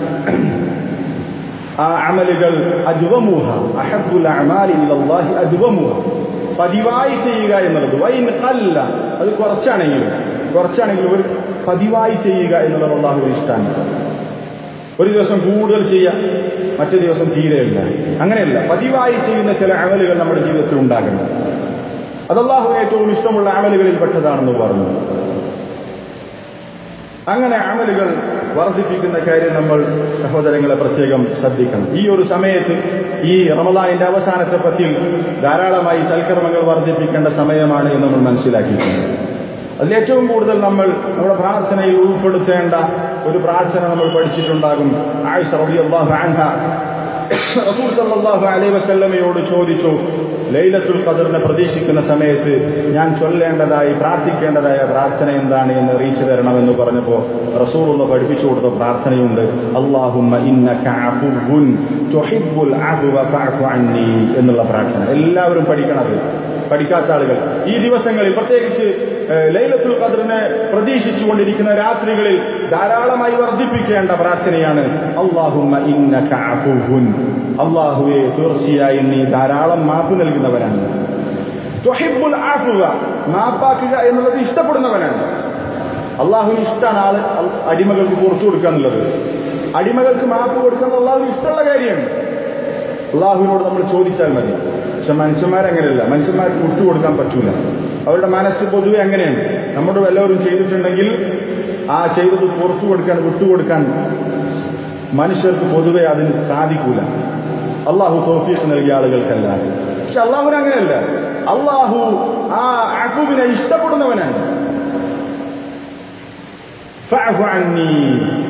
ആ അമലുകൾ അദ്വമുഹ, അഹബ്ബുൽ അഅമാലി ഇലല്ലാഹി അദ്വമുഹ, പതിവായി ചെയ്യുക എന്നുള്ളത്. വൈൻ ഖല്ല, അത് കുറച്ചാണെങ്കിലും കുറച്ചാണെങ്കിലും ഒരു പതിവായി ചെയ്യുക എന്നുള്ളത് അള്ളാഹുവിന് ഇഷ്ടമാണ്. ഒരു ദിവസം കൂടുതൽ ചെയ്യാം, മറ്റു ദിവസം തീരെയില്ല, അങ്ങനെയല്ല. പതിവായി ചെയ്യുന്ന ചില അമലുകൾ നമ്മുടെ ജീവിതത്തിൽ ഉണ്ടാകണം. അത് അള്ളാഹുവിന് ഏറ്റവും ഇഷ്ടമുള്ള അമലുകളിൽ പെട്ടതാണെന്ന് പറഞ്ഞു. അങ്ങനെ അമലുകൾ വർദ്ധിപ്പിക്കുന്ന കാര്യം നമ്മൾ സഹോദരങ്ങളെ പ്രത്യേകം ശ്രദ്ധിക്കണം. ഈ ഒരു സമയത്ത്, ഈ റമളാനിന്റെ അവസാനത്തെ പത്തിൽ ധാരാളമായി സൽക്കർമ്മങ്ങൾ വർദ്ധിപ്പിക്കേണ്ട സമയമാണ് എന്ന് നമ്മൾ മനസ്സിലാക്കിയിട്ടുണ്ട്. അതിലേറ്റവും കൂടുതൽ നമ്മൾ നമ്മുടെ പ്രാർത്ഥനയിൽ ഉൾപ്പെടുത്തേണ്ട ഒരു പ്രാർത്ഥന നമ്മൾ പഠിച്ചിട്ടുണ്ടാകും. ആയിഷ റളിയല്ലാഹു അൻഹ റസൂൽ സല്ലല്ലാഹു അലൈഹി വസല്ലമയോട് ചോദിച്ചു, ലൈലത്തുൽ ഖദറിനെ പ്രതീക്ഷിക്കുന്ന സമയത്ത് ഞാൻ ചൊല്ലേണ്ടതായി പ്രാർത്ഥിക്കേണ്ടതായ പ്രാർത്ഥന എന്താണ് എന്ന് അറിയിച്ചു തരണമെന്ന് പറഞ്ഞപ്പോൾ റസൂലുള്ള പഠിപ്പിച്ചു കൊടുത്ത പ്രാർത്ഥനയുണ്ട്. അല്ലാഹുമ്മ ഇന്നക അഫുവ്വുൻ തുഹിബ്ബുൽ അഫ്വ ഫഅഫു അന്നി എന്നുള്ള പ്രാർത്ഥന. എല്ലാവരും പഠിക്കണത്. പഠിക്കാത്ത ആളുകൾ ഈ ദിവസങ്ങളിൽ, പ്രത്യേകിച്ച് ലൈലത്തുൽ ഖദറിനെ പ്രതീക്ഷിച്ചുകൊണ്ടിരിക്കുന്ന രാത്രികളിൽ ധാരാളമായി വർദ്ധിപ്പിക്കേണ്ട പ്രാർത്ഥനയാണ് അല്ലാഹുമ്മ ഇന്നക അഫുവ്വുൻ, അല്ലാഹുവേ തീർച്ചയായും നീ ധാരാളം മാപ്പ് നൽകുന്നവനാണ്. തുഹിബ്ബുൽ അഫ്വ, മാപ്പാക്കുക എന്നുള്ളത് ഇഷ്ടപ്പെടുന്നവനാണ്. അള്ളാഹുവിന് ഇഷ്ടമാണ് ആള് അടിമകൾക്ക് പുറത്തു കൊടുക്കുക എന്നുള്ളത്. അടിമകൾക്ക് മാപ്പ് കൊടുക്കുന്നത് അള്ളാഹുവിന് ഇഷ്ടമുള്ള കാര്യമാണ്. അള്ളാഹുവിനോട് നമ്മൾ ചോദിച്ചാൽ മതി. പക്ഷെ മനുഷ്യന്മാരങ്ങനെയല്ല. മനുഷ്യന്മാർക്ക് വിട്ടുകൊടുക്കാൻ പറ്റൂല. അവരുടെ മനസ്സ് പൊതുവെ അങ്ങനെയാണ്. നമ്മുടെ വല്ലവരും ചെയ്തിട്ടുണ്ടെങ്കിൽ ആ ചെയ്തത് പുറത്തു കൊടുക്കാൻ, വിട്ടുകൊടുക്കാൻ മനുഷ്യർക്ക് പൊതുവെ അതിന് സാധിക്കൂല. അള്ളാഹു തൗഫീഖ് നൽകിയ ആളുകൾക്കല്ല. പക്ഷെ അള്ളാഹുവിന് അങ്ങനെയല്ല. അള്ളാഹു ആ അഫുവിനെ ഇഷ്ടപ്പെടുന്നവനാണ്. ഫഅഫു അന്നി,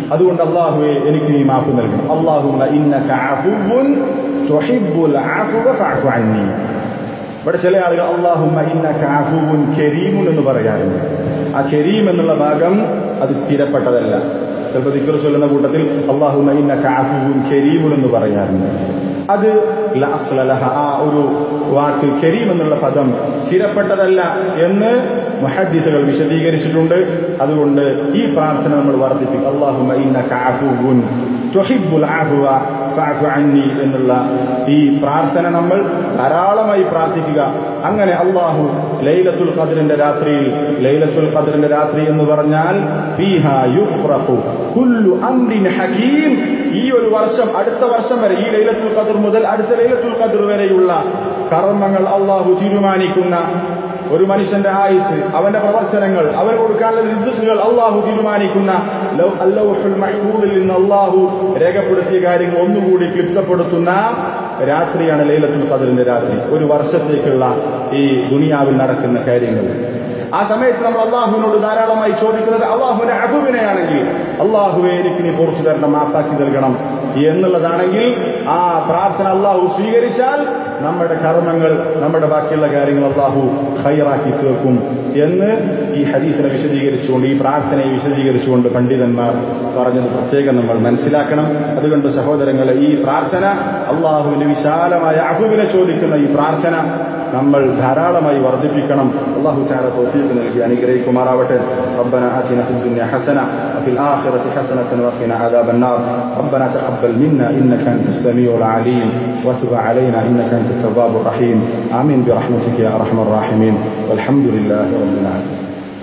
അതുകൊണ്ട് അല്ലാഹുവേ എനിക്ക് നീ മാപ്പ് നൽകണം. അല്ലാഹുമ്മ ഇന്നക അഫുവ്വുൻ തുഹിബ്ബുൽ അഫ്വ ഫഅഫു അന്നി. ഇവിടെ ചില ആളുകൾ അല്ലാഹുമ്മ ഇന്നക അഫുവ്വുൻ കരീമുൻ എന്ന് പറയാറുണ്ട്. ആ കരീം എന്നുള്ള ഭാഗം അത് സ്ഥിരപ്പെട്ടതല്ല. ചിലപ്പോൾ ദിക്ർ ചൊല്ലുന്ന കൂട്ടത്തിൽ അല്ലാഹുമ്മ ഇന്നക അഫുവ്വുൻ കരീമുൻ എന്ന് പറയാറുണ്ട്. അത് ലാ അസ്ല ലഹ, ആ ഒരു വാക്ക് കരീം എന്നുള്ള പദം സ്ഥിരപ്പെട്ടതല്ല എന്ന് മുഹദ്ദിസുകൾ വിശദീകരിച്ചിട്ടുണ്ട്. അതുകൊണ്ട് ഈ പ്രാർത്ഥന നമ്മൾ വർദ്ധിപ്പിക്കും. അല്ലാഹുമ്മ ഇന്നക അഫുവ്വുൻ തുഹിബ്ബുൽ അഫ്വ ഫഅഫു അന്നി എന്നുള്ള ഈ പ്രാർത്ഥന നമ്മൾ ധാരാളമായി പ്രാർത്ഥിക്കുക. അങ്ങനെ അല്ലാഹു ലൈലത്തുൽ ഖദ്റിന്റെ രാത്രിയിൽ, ലൈലത്തുൽ ഖദ്റിന്റെ രാത്രി എന്ന് പറഞ്ഞാൽ ഫീഹാ യുഫ്റഖു കുല്ലു അംരിൻ ഹകീം, ഈ ഒരു വർഷം അടുത്ത വർഷം വരെ, ഈ ലൈലത്തുൽ ഖദ്ർ മുതൽ അടുത്ത ലൈലത്തുൽ ഖദ്ർ വരെയുള്ള കർമ്മങ്ങൾ അല്ലാഹു തീരുമാനിക്കുന്ന, ഒരു മനുഷ്യന്റെ ആയുസ്, അവന്റെ പ്രവർത്തനങ്ങൾ, അവൻ കൊടുക്കാനുള്ള റിസ്ഖുകൾ അല്ലാഹു തീരുമാനിക്കുന്ന അല്ലൗഹുൽ മഹ്ഫൂദിൽ നിന്ന് അല്ലാഹു രേഖപ്പെടുത്തിയ കാര്യങ്ങൾ ഒന്നുകൂടി ക്ലിപ്തപ്പെടുത്തുന്ന രാത്രിയാണ് ലൈലത്തുൽ ഖദ്റിന്റെ രാത്രി. ഒരു വർഷത്തേക്കുള്ള ഈ ദുനിയാവിൽ നടക്കുന്ന കാര്യങ്ങൾ. ആ സമയത്ത് നമ്മൾ അള്ളാഹുവിനോട് ധാരാളമായി ചോദിക്കുന്നത് അള്ളാഹുവിന്റെ അഫുവിനെയാണെങ്കിൽ അള്ളാഹുവെ എനിക്ക് നീ പുറത്തു തരണം, മാപ്പാക്കി നൽകണം എന്നുള്ളതാണെങ്കിൽ ആ പ്രാർത്ഥന അള്ളാഹു സ്വീകരിച്ചാൽ നമ്മുടെ കർമ്മങ്ങൾ, നമ്മുടെ ബാക്കിയുള്ള കാര്യങ്ങൾ അള്ളാഹു ഖൈറാക്കി തീർക്കും എന്ന് ഈ ഹദീസിനെ വിശദീകരിച്ചുകൊണ്ട്, ഈ പ്രാർത്ഥനയെ വിശദീകരിച്ചുകൊണ്ട് പണ്ഡിതന്മാർ പറഞ്ഞത് പ്രത്യേകം നമ്മൾ മനസ്സിലാക്കണം. അതുകൊണ്ട് സഹോദരങ്ങളെ, ഈ പ്രാർത്ഥന അള്ളാഹുവിന്റെ വിശാലമായ അഫുവിനെ ചോദിക്കുന്ന ഈ പ്രാർത്ഥന നമ്മൾ ധാരാളമായി വർദ്ധിപ്പിക്കണം. അല്ലാഹു തആല തൗഫീഖ് നൽകി അനുഗ്രഹിക്കുമാറാവട്ടെ. റബ്ബന ആതിന ഫിദ് ദുനിയ ഹസന വഫിൽ ആഖിറതി ഹസനതൻ വഖിന അദാബന്നാർ. റബ്ബന തഖബ്ബൽ മിന്ന ഇന്നക അൻതസ് സമീഉൽ അലീം വതുബ് അലൈനാ ഇന്നക അൻതത് തവ്വാബുർ റഹീം. ആമീൻ ബിറഹ്മതിക യാ അർഹമർ റഹീമീൻ. വൽഹംദുലില്ലാഹി റബ്ബിൽ ആലമീൻ.